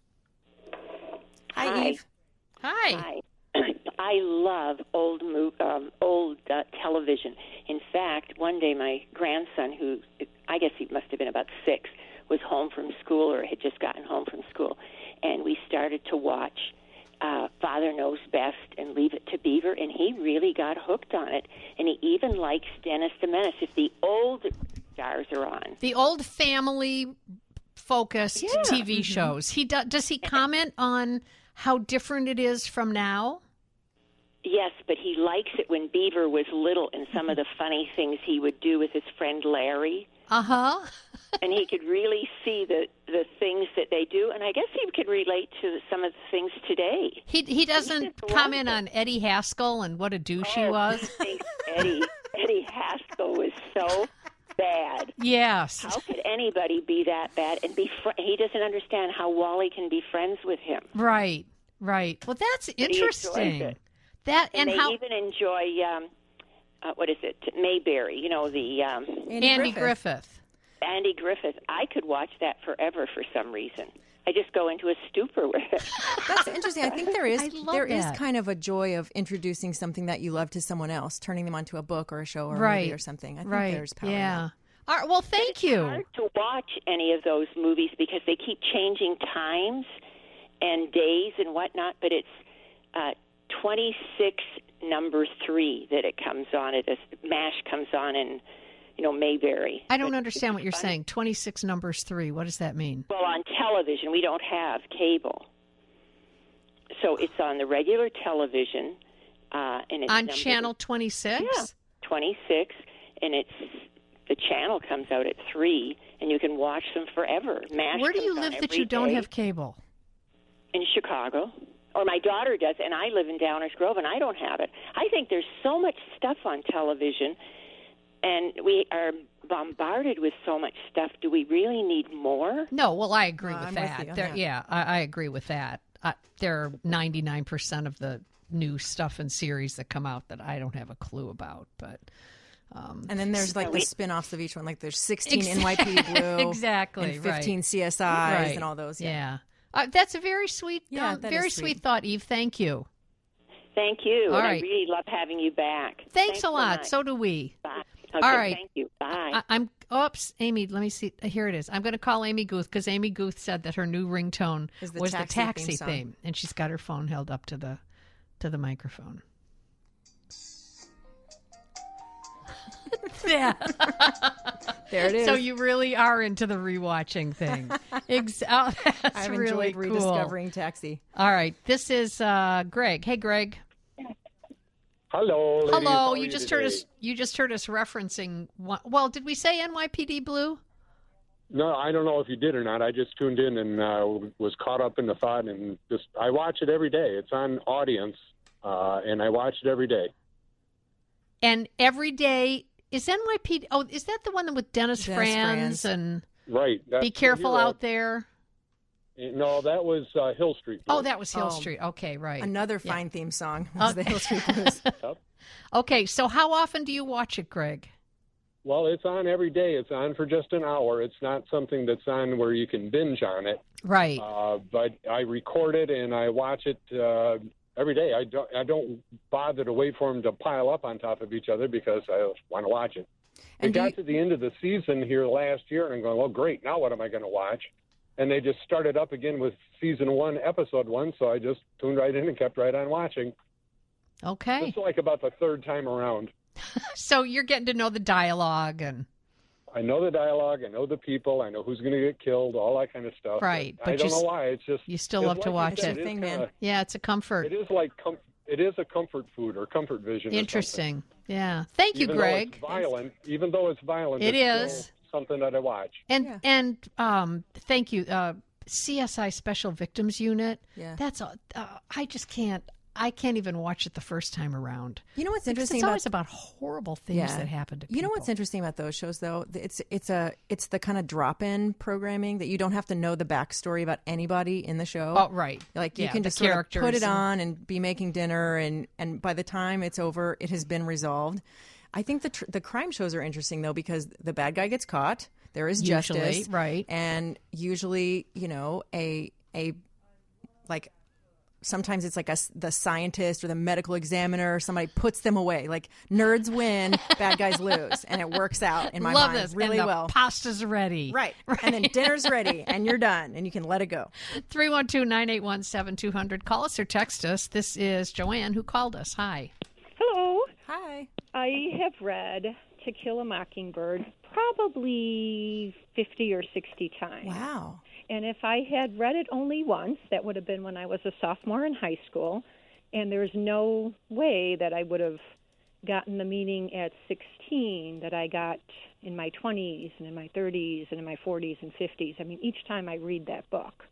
Hi, Eve. Hi. I love old television. In fact, one day my grandson, who I guess he must have been about 6, was home from school or had just gotten home from school, and we started to watch Father Knows Best and Leave It to Beaver, and he really got hooked on it, and he even likes Dennis the Menace if the old stars are on. The old family-focused TV shows. Does he comment on how different it is from now? Yes, but he likes it when Beaver was little and some of the funny things he would do with his friend Larry. Uh-huh. And he could really see the things that they do, and I guess he could relate to some of the things today. He doesn't comment on Eddie Haskell and what a douche he was? Eddie Haskell was so bad. Yes. How could anybody be that bad and be he doesn't understand how Wally can be friends with him. Right. Well, that's interesting. And they even enjoy what is it? Mayberry, the Andy Griffith. Andy Griffith. I could watch that forever for some reason. I just go into a stupor with it. That's interesting. I think there is kind of a joy of introducing something that you love to someone else, turning them onto a book or a show or a movie or something. I think there's power in that. All right, well, thank you. It's hard to watch any of those movies because they keep changing times and days and whatnot, but it's 26:3 that it comes on. MASH comes on in, Mayberry. I don't understand what you're saying. 26:3. What does that mean? Well, on television, we don't have cable. So it's on the regular television. And it's on channel 26? Yeah, 26. and the channel comes out at 3, and you can watch them forever. MASH Where do you comes on live that every you don't day. have cable? In Chicago. Or my daughter does, and I live in Downers Grove, and I don't have it. I think there's so much stuff on television, and we are bombarded with so much stuff. Do we really need more? No, well, I agree with I'm that. with you on There- that. Yeah, I agree with that. There are 99% of the new stuff and series that come out that I don't have a clue about, but... And then there's like the spin-offs of each one. Like there's 16 NYPD Blue. Exactly, And 15 right. CSIs Right. and all those. Yeah. That's a very sweet, that very is sweet thought, Eve. Thank you. Thank you. All and right. I really love having you back. Thanks a so lot. much. So do we. Bye. All Okay, right. Thank you. Bye. Oops, Amy, let me see. Here it is. I'm going to call Amy Guth because Amy Guth said that her new ringtone Is the was the taxi taxi theme theme, song. and she's got her phone held up to the microphone. Yeah. There it is. So you really are into the rewatching thing. That's I've really enjoyed cool. rediscovering Taxi. All right. This is Greg. Hey, Greg. Hello. Ladies. How Hello. are You just heard us. You just heard us referencing. Well, did we say NYPD Blue? No, I don't know if you did or not. I just tuned in and was caught up in the thought, and I watch it every day. It's on Audience, and I watch it every day. And every day is NYPD. Oh, is that the one with Dennis Franz and Right. That's Be Careful the hero. Out There? No, that was Hill Street. Oh, that was Hill Street. Okay, right. Another fine theme song was the Hill Street Blues. Okay, so how often do you watch it, Greg? Well, it's on every day. It's on for just an hour. It's not something that's on where you can binge on it. Right. But I record it and I watch it every day. I don't bother to wait for them to pile up on top of each other because I want to watch it. It got to the end of the season here last year, and I'm going, well, great. Now what am I going to watch? And they just started up again with season 1, episode 1, so I just tuned right in and kept right on watching. Okay. It's like about the third time around. So you're getting to know the dialogue and... I know the dialogue, I know the people, I know who's going to get killed, all that kind of stuff. Right. I don't know why. It's just you still it's love to like watch you said, it. it's kinda- Yeah, it's a comfort. It is like it is a comfort food or comfort vision. Interesting. Yeah. Thank you, Even Greg. Though it's violent, even though it's violent, It it's is. still something that I watch. And thank you, CSI Special Victims Unit. Yeah. That's I just can't. I can't even watch it the first time around. You know what's Because interesting It's always about about horrible things that happen to people. You know what's interesting about those shows, though? It's the kind of drop-in programming that you don't have to know the backstory about anybody in the show. Oh, right. Like you Yeah, can the just sort of characters put it and- on and be making dinner, and by the time it's over, it has been resolved. I think the crime shows are interesting though because the bad guy gets caught. There is Usually, justice, right? And usually, a like. Sometimes it's like the scientist or the medical examiner or somebody puts them away. Like nerds win, bad guys lose, and it works out in my Love mind this. really and the well. Pasta's ready. Right. And then dinner's ready, and you're done, and you can let it go. 312-981-7200. Call us or text us. This is Joanne who called us. Hi. Hello. Hi. I have read To Kill a Mockingbird probably 50 or 60 times. Wow. And if I had read it only once, that would have been when I was a sophomore in high school. And there's no way that I would have gotten the meaning at 16 that I got in my 20s and in my 30s and in my 40s and 50s. I mean, each time I read that book,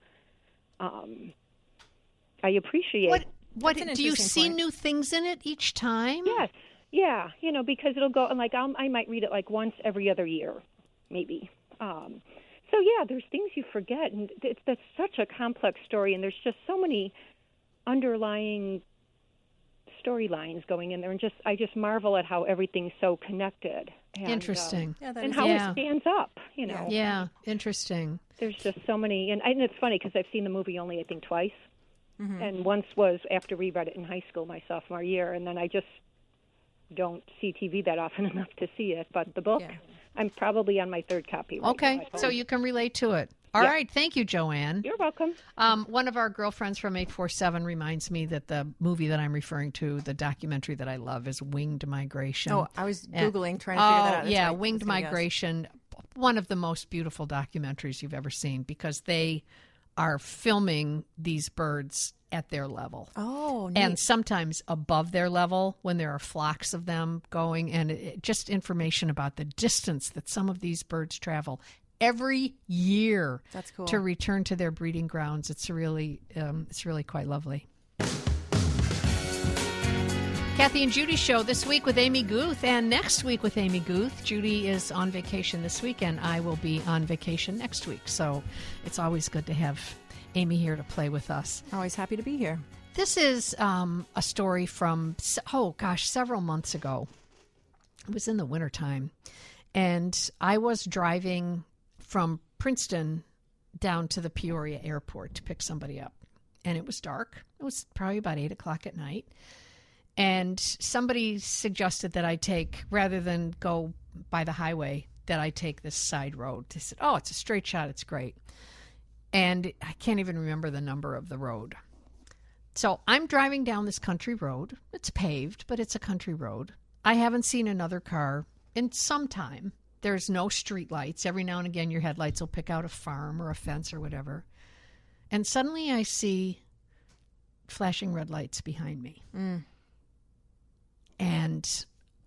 I appreciate What do you see new things in it each time? Yes. Yeah, because it'll go, and like I might read it like once every other year, maybe. So yeah, there's things you forget, and that's such a complex story, and there's just so many underlying storylines going in there, and I just marvel at how everything's so connected. And, Interesting. and how it stands up. Yeah, interesting. There's just so many, and it's funny because I've seen the movie only I think twice, and once was after we read it in high school my sophomore year, and then I just don't see TV that often enough to see it. But the book, I'm probably on my third copy right Okay, now, I so suppose. you can relate to it. All right, thank you, Joanne. You're welcome. One of our girlfriends from 847 reminds me that the movie that I'm referring to, the documentary that I love, is Winged Migration. Oh, I was Googling, trying to figure that out. That's yeah, right. Winged Migration, one of the most beautiful documentaries you've ever seen because they are filming these birds at their level. Oh, neat. And sometimes above their level when there are flocks of them going, and just information about the distance that some of these birds travel every year. That's cool. To return to their breeding grounds. It's really quite lovely. Kathy and Judy show this week with Amy Guth, and next week with Amy Guth. Judy is on vacation this week, and I will be on vacation next week. So it's always good to have Amy here to play with us. Always happy to be here. This is a story from, several months ago. It was in the wintertime, and I was driving from Princeton down to the Peoria airport to pick somebody up, and it was dark. It was probably about 8 o'clock at night. And somebody suggested that I take, rather than go by the highway, that I take this side road. They said, oh, it's a straight shot. It's great. And I can't even remember the number of the road. So I'm driving down this country road. It's paved, but it's a country road. I haven't seen another car in some time. There's no street lights. Every now and again, your headlights will pick out a farm or a fence or whatever. And suddenly I see flashing red lights behind me. Mm. And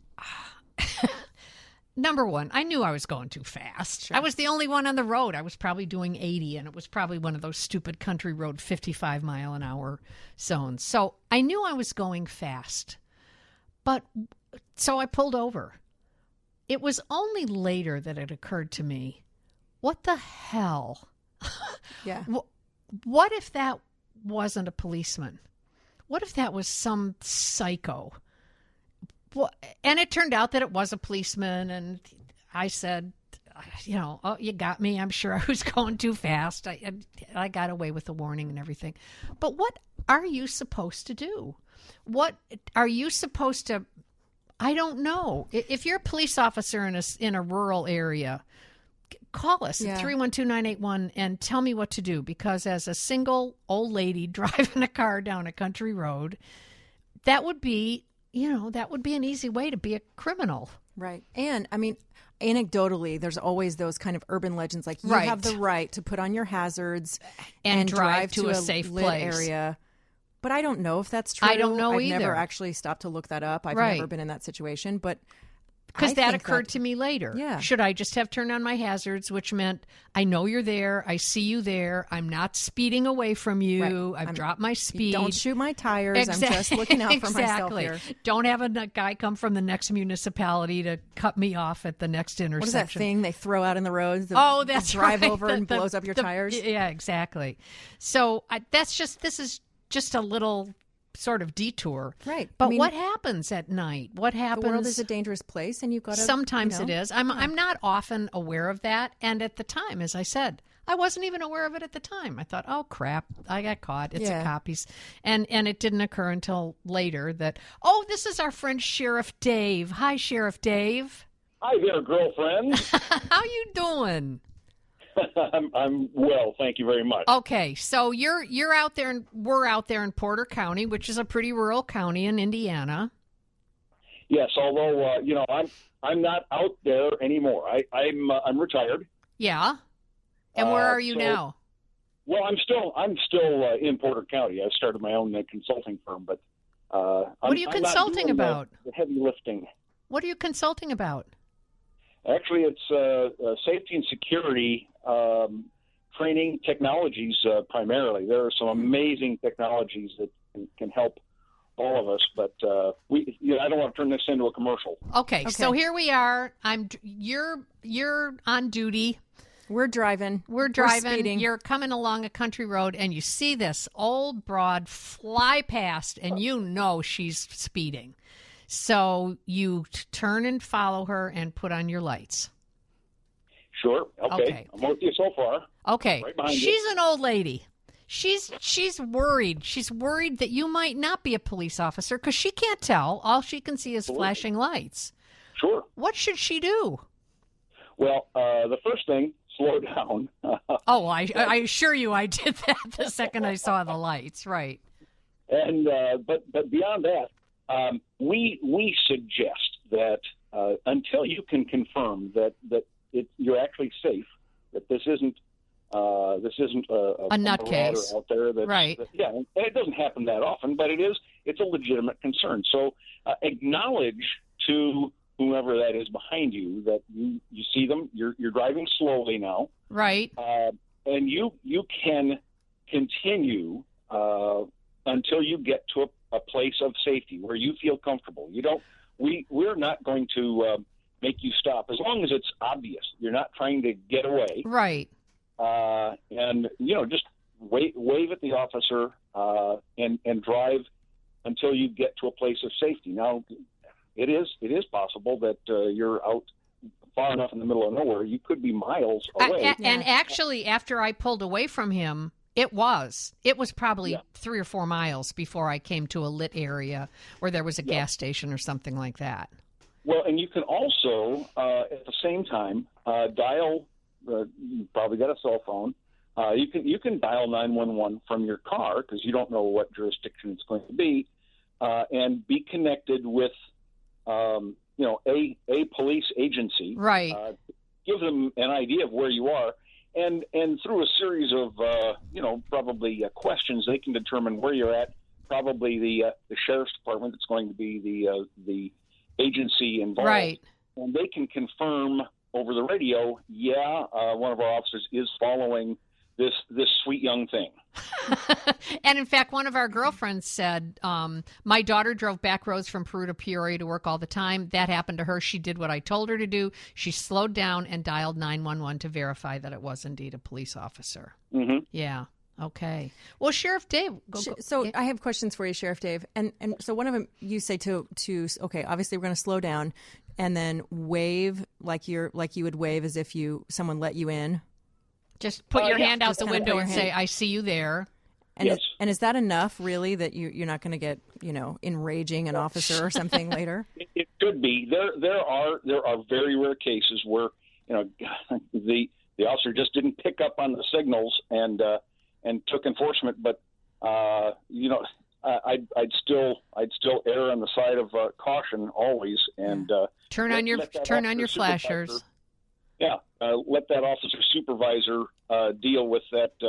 number one, I knew I was going too fast. Sure. I was the only one on the road. I was probably doing 80, and it was probably one of those stupid country road 55-mile-an-hour zones. So I knew I was going fast. But so I pulled over. It was only later that it occurred to me, what the hell? Yeah. What if that wasn't a policeman? What if that was some psycho? Well, and it turned out that it was a policeman, and I said, oh, you got me. I'm sure I was going too fast. I got away with the warning and everything. But what are you supposed to do? What are you supposed to? I don't know. If you're a police officer in a rural area, call us at 312-981 and tell me what to do. Because as a single old lady driving a car down a country road, that would be an easy way to be a criminal. Right. And, I mean, anecdotally, there's always those kind of urban legends like you have the right to put on your hazards and drive to a safe place area. But I don't know if that's true. I don't know I've either. Never actually stopped to look that up. I've never been in that situation. But because that occurred to me later. Yeah. Should I just have turned on my hazards, which meant I know you're there. I see you there. I'm not speeding away from you. Right. I've dropped my speed. Don't shoot my tires. I'm just looking out for myself here. Don't have a guy come from the next municipality to cut me off at the next intersection. What is that thing they throw out in the roads? That's drive right. over and blows up your tires? Yeah, exactly. So this is just a little sort of detour. Right. But what happens at night? What happens? The world is a dangerous place, and you've got to... Sometimes it is. I'm not often aware of that. And at the time, as I said, I wasn't even aware of it at the time. I thought, oh, crap, I got caught. It's a cop. And it didn't occur until later that, oh, this is our friend Sheriff Dave. Hi, Sheriff Dave. Hi there, girlfriend. How you doing? I'm well, thank you very much. Okay, so you're out there, and we're out there in Porter County, which is a pretty rural county in Indiana. Yes, although I'm not out there anymore. I'm retired. Yeah, and where are you now? Well, I'm still in Porter County. I started my own consulting firm, but what are you consulting about? The heavy lifting. What are you consulting about? Actually, it's safety and security training technologies primarily. There are some amazing technologies that can help all of us, but I don't want to turn this into a commercial. Okay. So here we are. You're on duty. We're driving. We're speeding. You're coming along a country road, and you see this old broad fly past, and you know she's speeding. So you turn and follow her and put on your lights. Sure. Okay. I'm with you so far. Okay. Right behind She's you. an old lady. She's worried. She's worried that you might not be a police officer because she can't tell. All she can see is flashing lights. Sure. What should she do? Well, the first thing, slow down. Oh, I assure you I did that the second I saw the lights. Right. And but beyond that, we suggest that until you can confirm that you're actually safe, that this isn't This isn't a nutcase out there. That's, right. Yeah, and it doesn't happen that often, but it's a legitimate concern. So acknowledge to whomever that is behind you that you see them. You're driving slowly now, right? And you can continue until you get to a place of safety where you feel comfortable. We're not going to make you stop as long as it's obvious. You're not trying to get away, right? And just wave at the officer and drive until you get to a place of safety. Now, it is possible that you're out far enough in the middle of nowhere. You could be miles away. And actually, after I pulled away from him, it was probably 3 or 4 miles before I came to a lit area where there was a gas station or something like that. Well, and you can also, at the same time, dial. You probably got a cell phone. You can dial 911 from your car because you don't know what jurisdiction it's going to be, and be connected with a police agency. Right. Give them an idea of where you are, and through a series of probably questions, they can determine where you're at. Probably the sheriff's department that's going to be the agency involved, right? And they can confirm over the radio, one of our officers is following this sweet young thing. And in fact, one of our girlfriends said, my daughter drove back roads from Peru to Peoria to work all the time. That happened to her. She did what I told her to do. She slowed down and dialed 911 to verify that it was indeed a police officer. Mm-hmm. Yeah. Okay. Well, Sheriff Dave. So I have questions for you, Sheriff Dave. And so one of them, you say to okay, obviously we're going to slow down and then wave like you would wave as if someone let you in. Just put your hand out the window and say, I see you there. And yes. Is that enough, really, that you're not going to get, enraging an officer or something later? It could be. There are very rare cases where, the officer just didn't pick up on the signals and took enforcement, but I'd still err on the side of caution always, and turn on your flashers. Yeah, let that officer supervisor deal with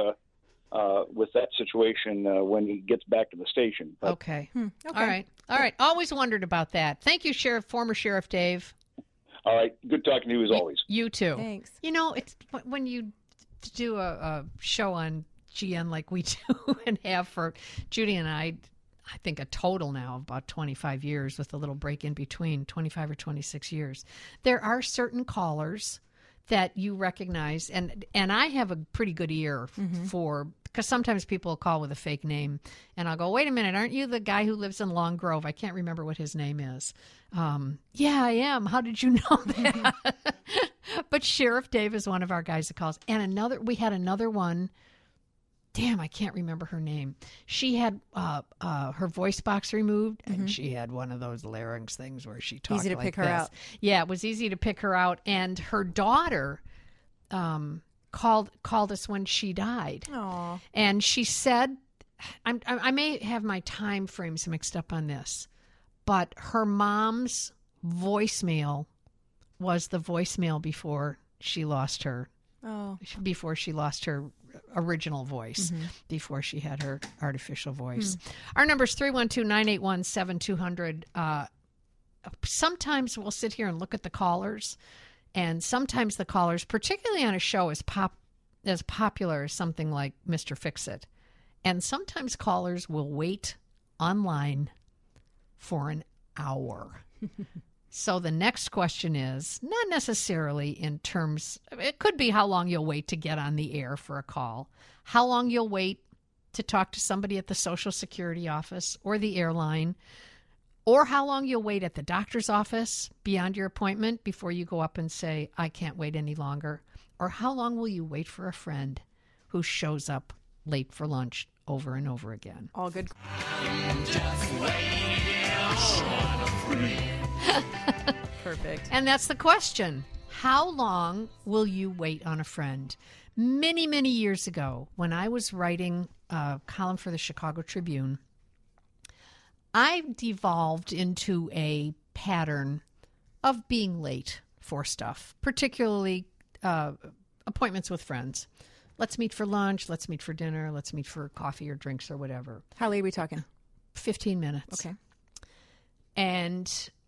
that situation when he gets back to the station. But, okay. All right. Always wondered about that. Thank you, former Sheriff Dave. All right. Good talking to you as always. You too. Thanks. It's when you do a show on GN like we do and have for Judy and I think a total now of about 25 years with a little break in between, 25 or 26 years. There are certain callers that you recognize, and I have a pretty good ear for, because sometimes people call with a fake name, and I'll go, wait a minute, aren't you the guy who lives in Long Grove? I can't remember what his name is. Yeah, I am. How did you know that? But Sheriff Dave is one of our guys that calls. And we had another one. Damn, I can't remember her name. She had her voice box removed, and she had one of those larynx things where she talked easy to like pick her this. out. Yeah, it was easy to pick her out. And her daughter called us when she died. Aww. And she said, I may have my time frames mixed up on this, but her mom's voicemail was the voicemail before she lost her. Oh. Before she lost her original voice, before she had her artificial voice. Our number is 312-981-7200. Sometimes we'll sit here and look at the callers, and sometimes the callers, particularly on a show as popular as something like Mr. Fix-It, and sometimes callers will wait online for an hour. So the next question is not necessarily in terms, it could be how long you'll wait to get on the air for a call, how long you'll wait to talk to somebody at the Social Security office or the airline, or how long you'll wait at the doctor's office beyond your appointment before you go up and say, I can't wait any longer, or how long will you wait for a friend who shows up late for lunch over and over again. All good. I'm just waiting on a friend. Perfect. And that's the question. How long will you wait on a friend? Many, many years ago, when I was writing a column for the Chicago Tribune, I devolved into a pattern of being late for stuff, particularly appointments with friends. let's meet for lunch, let's meet for dinner, let's meet for coffee or drinks or whatever. How late are we talking? 15 minutes. Okay. And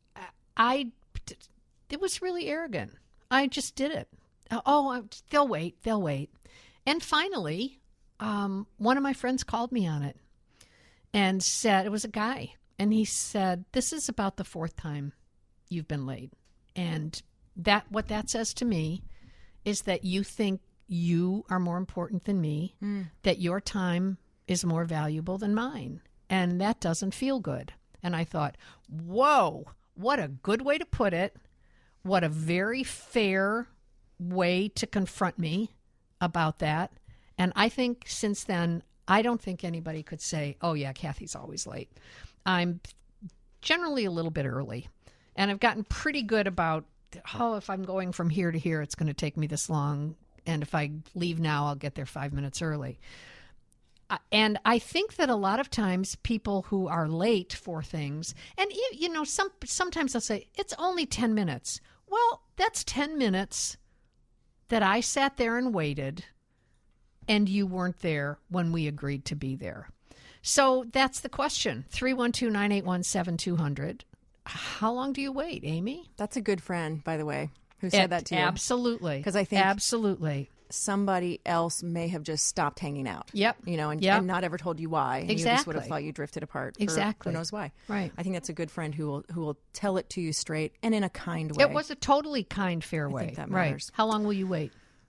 it was really arrogant. I just did it. They'll wait. And finally, one of my friends called me on it and said, it was a guy, and he said, this is about the fourth time you've been late. And what that says to me is that you think you are more important than me, that your time is more valuable than mine. And that doesn't feel good. And I thought, whoa, what a good way to put it. What a very fair way to confront me about that. And I think since then, I don't think anybody could say, oh, yeah, Kathy's always late. I'm generally a little bit early. And I've gotten pretty good about, if I'm going from here to here, it's going to take me this long. And if I leave now, I'll get there 5 minutes early. And I think that a lot of times people who are late for things, and sometimes they'll say, it's only 10 minutes. Well, that's 10 minutes that I sat there and waited, and you weren't there when we agreed to be there. So that's the question. 312-981-7200. How long do you wait, Amy? That's a good friend, by the way, who said that to you. Absolutely. Because I think absolutely somebody else may have just stopped hanging out. Yep. And not ever told you why. And exactly. You just would have thought you drifted apart. Exactly. Who knows why? Right. I think that's a good friend who will tell it to you straight and in a kind way. It was a totally kind, fair way. I think that matters. Right. How long will you wait?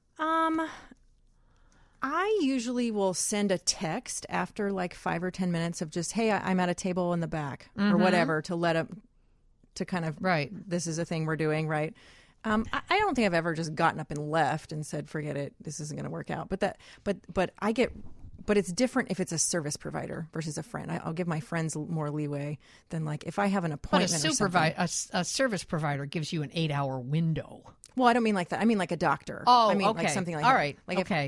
I usually will send a text after like 5 or 10 minutes of just, hey, I'm at a table in the back or whatever to let them to kind of, right. This is a thing we're doing, right? I don't think I've ever just gotten up and left and said, forget it, this isn't going to work out. But it's different if it's a service provider versus a friend. I'll give my friends more leeway than like if I have an appointment or something. A service provider gives you an 8-hour window. Well, I don't mean like that. I mean like a doctor. Oh, I mean okay. like something like all that. right. Like okay.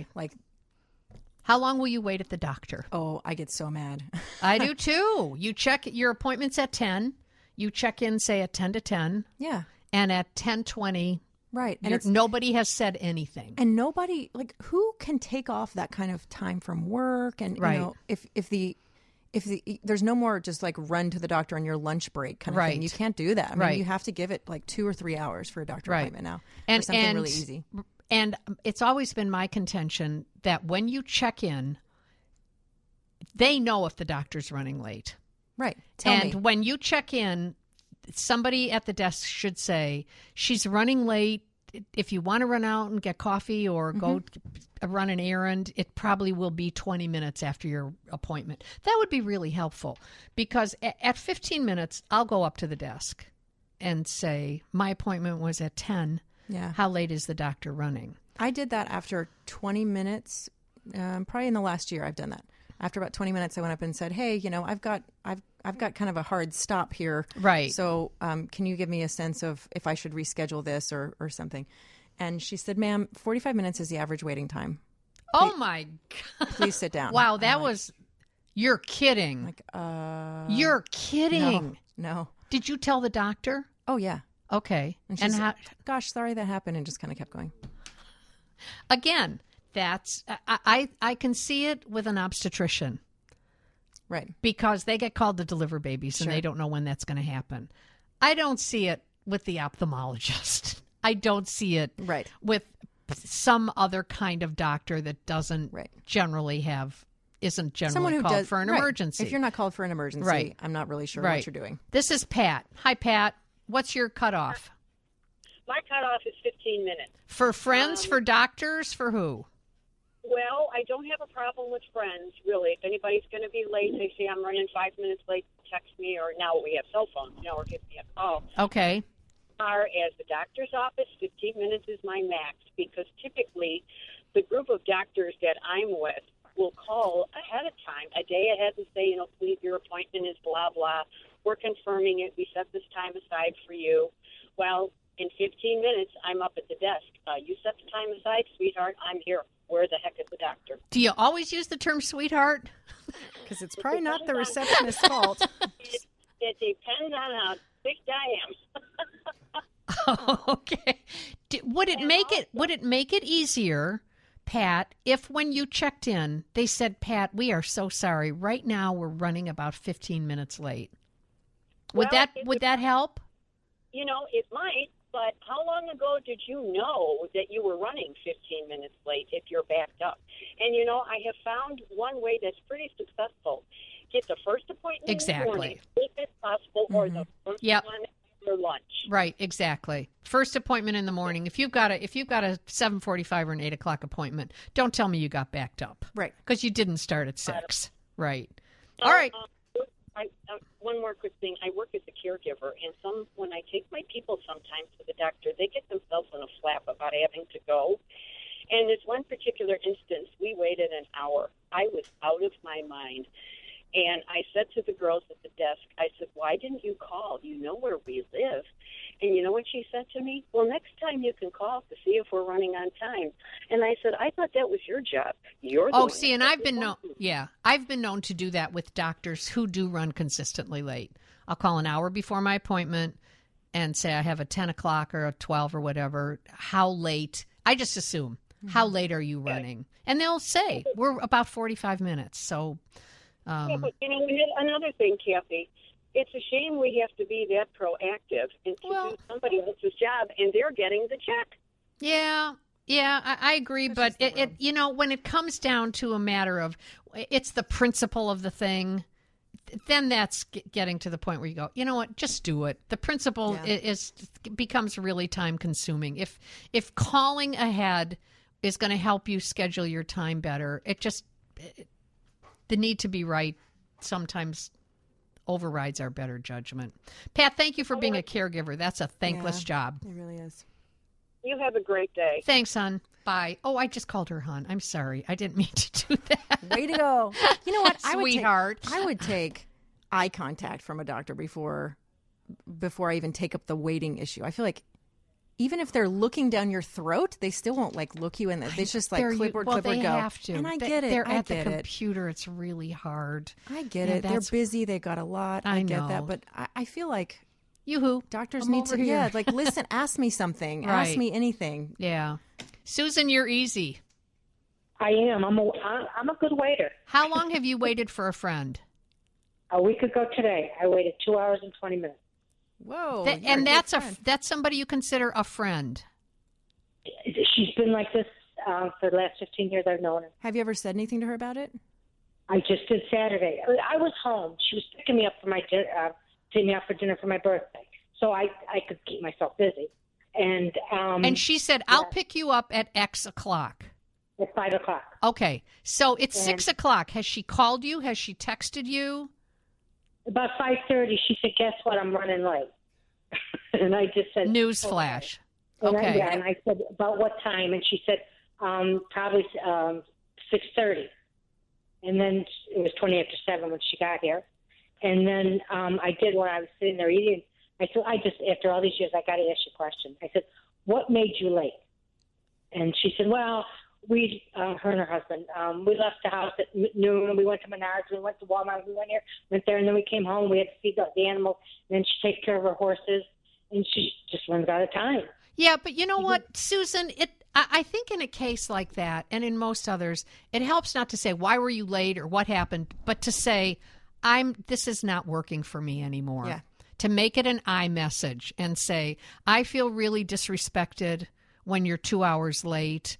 How long will you wait at the doctor? Oh, I get so mad. I do too. You check your appointment's at 10. You check in, say, at 10 to 10. Yeah. And at 10:20, right. And nobody has said anything. And nobody, like, who can take off that kind of time from work? And, right. You know, if there's no more just like run to the doctor on your lunch break kind of right. thing. You can't do that. I mean, right. You have to give it like 2 or 3 hours for a doctor right. appointment now. And, for something really easy. And it's always been my contention that when you check in, they know if the doctor's running late. Right. Tell me. And when you check in, somebody at the desk should say, she's running late. If you want to run out and get coffee or go run an errand, it probably will be 20 minutes after your appointment. That would be really helpful because at 15 minutes, I'll go up to the desk and say, my appointment was at 10. Yeah. How late is the doctor running? I did that after 20 minutes. Probably in the last year I've done that. After about 20 minutes, I went up and said, hey, you know, I've got kind of a hard stop here. Right. So can you give me a sense of if I should reschedule this or something? And she said, ma'am, 45 minutes is the average waiting time. Oh, my God. Please sit down. Wow, that was – you're kidding. Like, you're kidding. No. Did you tell the doctor? Oh, yeah. Okay. And she said, gosh, sorry that happened, and just kind of kept going. Again, that's I can see it with an obstetrician. Right. Because they get called to deliver babies and they don't know when that's going to happen. I don't see it with the ophthalmologist. I don't see it with some other kind of doctor that doesn't generally isn't generally called for an emergency. If you're not called for an emergency, I'm not really sure what you're doing. This is Pat. Hi, Pat. What's your cutoff? My cutoff is 15 minutes. For friends, for doctors, for who? Well, I don't have a problem with friends, really. If anybody's going to be late, they say I'm running 5 minutes late, text me, or now we have cell phones, or give me a call. Okay. As the doctor's office, 15 minutes is my max, because typically the group of doctors that I'm with will call ahead of time, a day ahead, and say, please, your appointment is blah, blah. We're confirming it. We set this time aside for you. Well, in 15 minutes, I'm up at the desk. You set the time aside, sweetheart. I'm here. Where the heck is the doctor? Do you always use the term sweetheart? Because it's probably not the receptionist's fault. It depends on how thick I am. Okay. Would it make it easier Pat, if when you checked in, they said, Pat, we are so sorry. Right now we're running about 15 minutes late. Would that help? You know, it might, but how long ago did you know that you were running 15 minutes late if you're backed up? And, you know, I have found one way that's pretty successful. Get the first appointment in the morning, if it's possible, or the first one after lunch. Right, exactly. First appointment in the morning. If you've got a 7:45 or an 8 o'clock appointment, don't tell me you got backed up. Right. Because you didn't start at 6. Right. All right. One more quick thing. I work as a caregiver, and when I take my people sometimes to the doctor, they get themselves in a flap about having to go. And this one particular instance, we waited an hour. I was out of my mind. And I said to the girls at the desk, I said, why didn't you call? You know where we live. And you know what she said to me? Well, next time you can call to see if we're running on time. And I said, I thought that was your job. You're the one and I've been known. Yeah, I've been known to do that with doctors who do run consistently late. I'll call an hour before my appointment and say I have a 10 o'clock or a 12 or whatever. How late? I just assume. How late are you running? And they'll say we're about 45 minutes. So. Yeah, but you know, we had another thing, Kathy. It's a shame we have to be that proactive and to do somebody else's job, and they're getting the check. Yeah, I agree. But it you know, when it comes down to a matter of it's the principle of the thing, then that's getting to the point where you go, you know what, just do it. The principle becomes really time consuming. If calling ahead is going to help you schedule your time better, the need to be right sometimes overrides our better judgment. Pat, thank you for being a caregiver. That's a thankless job. It really is. You have a great day. Thanks, hon. Bye. Oh, I just called her hon. I'm sorry. I didn't mean to do that. Way to go. You know what? Sweetheart. I would take eye contact from a doctor before I even take up the waiting issue. I feel like even if they're looking down your throat, they still won't look you in the. They just clipboard, they go. Have to. And I get it. They're at the computer. It's really hard. I get it. They're busy. They got a lot. I get that. But I feel like doctors need to. Yeah, listen. Ask me something. Right. Ask me anything. Yeah. Susan, you're easy. I am. I'm a good waiter. How long have you waited for a friend? A week ago today. I waited 2 hours and 20 minutes. Whoa! And that's somebody you consider a friend. She's been like this for the last 15 years I've known her. Have you ever said anything to her about it? I just did Saturday. I was home. She was picking me up for my taking me out for dinner for my birthday, so I could keep myself busy. And she said, "I'll pick you up at X o'clock." At 5 o'clock. Okay, so it's 6 o'clock. Has she called you? Has she texted you? About 5:30, she said, "Guess what? I'm running late." And I just said, "Newsflash." Okay. And I said, "About what time?" And she said, "Probably 6:30." And then it was 20 after 7 when she got here. And then I did when I was sitting there eating. I said, after all these years, I got to ask you a question. I said, "What made you late?" And she said, "Well, her and her husband, we left the house at noon, and we went to Menards, we went to Walmart, we went there, and then we came home. We had to feed the animals, and then she takes care of her horses, and she just runs out of time." Yeah, but you know what, Susan? I think in a case like that, and in most others, it helps not to say, why were you late or what happened, but to say, this is not working for me anymore. Yeah. To make it an I message and say, I feel really disrespected when you're 2 hours late.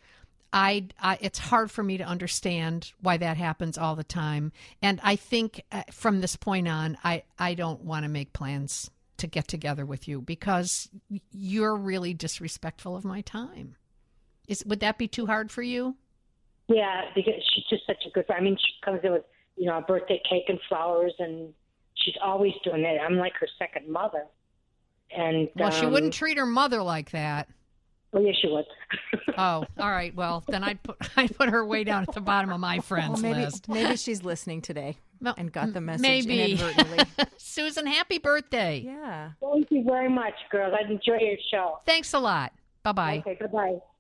It's hard for me to understand why that happens all the time. And I think from this point on, I don't want to make plans to get together with you because you're really disrespectful of my time. Would that be too hard for you? Yeah, because she's just such a good friend. I mean, she comes in with, a birthday cake and flowers, and she's always doing that. I'm like her second mother. And well, she wouldn't treat her mother like that. Well, yes, she would. Oh, all right. Well, then I'd put her way down at the bottom of my friends list. Maybe she's listening today and got the message maybe. Inadvertently. Susan, happy birthday. Yeah. Thank you very much, girls. I enjoy your show. Thanks a lot. Bye-bye. Okay, goodbye.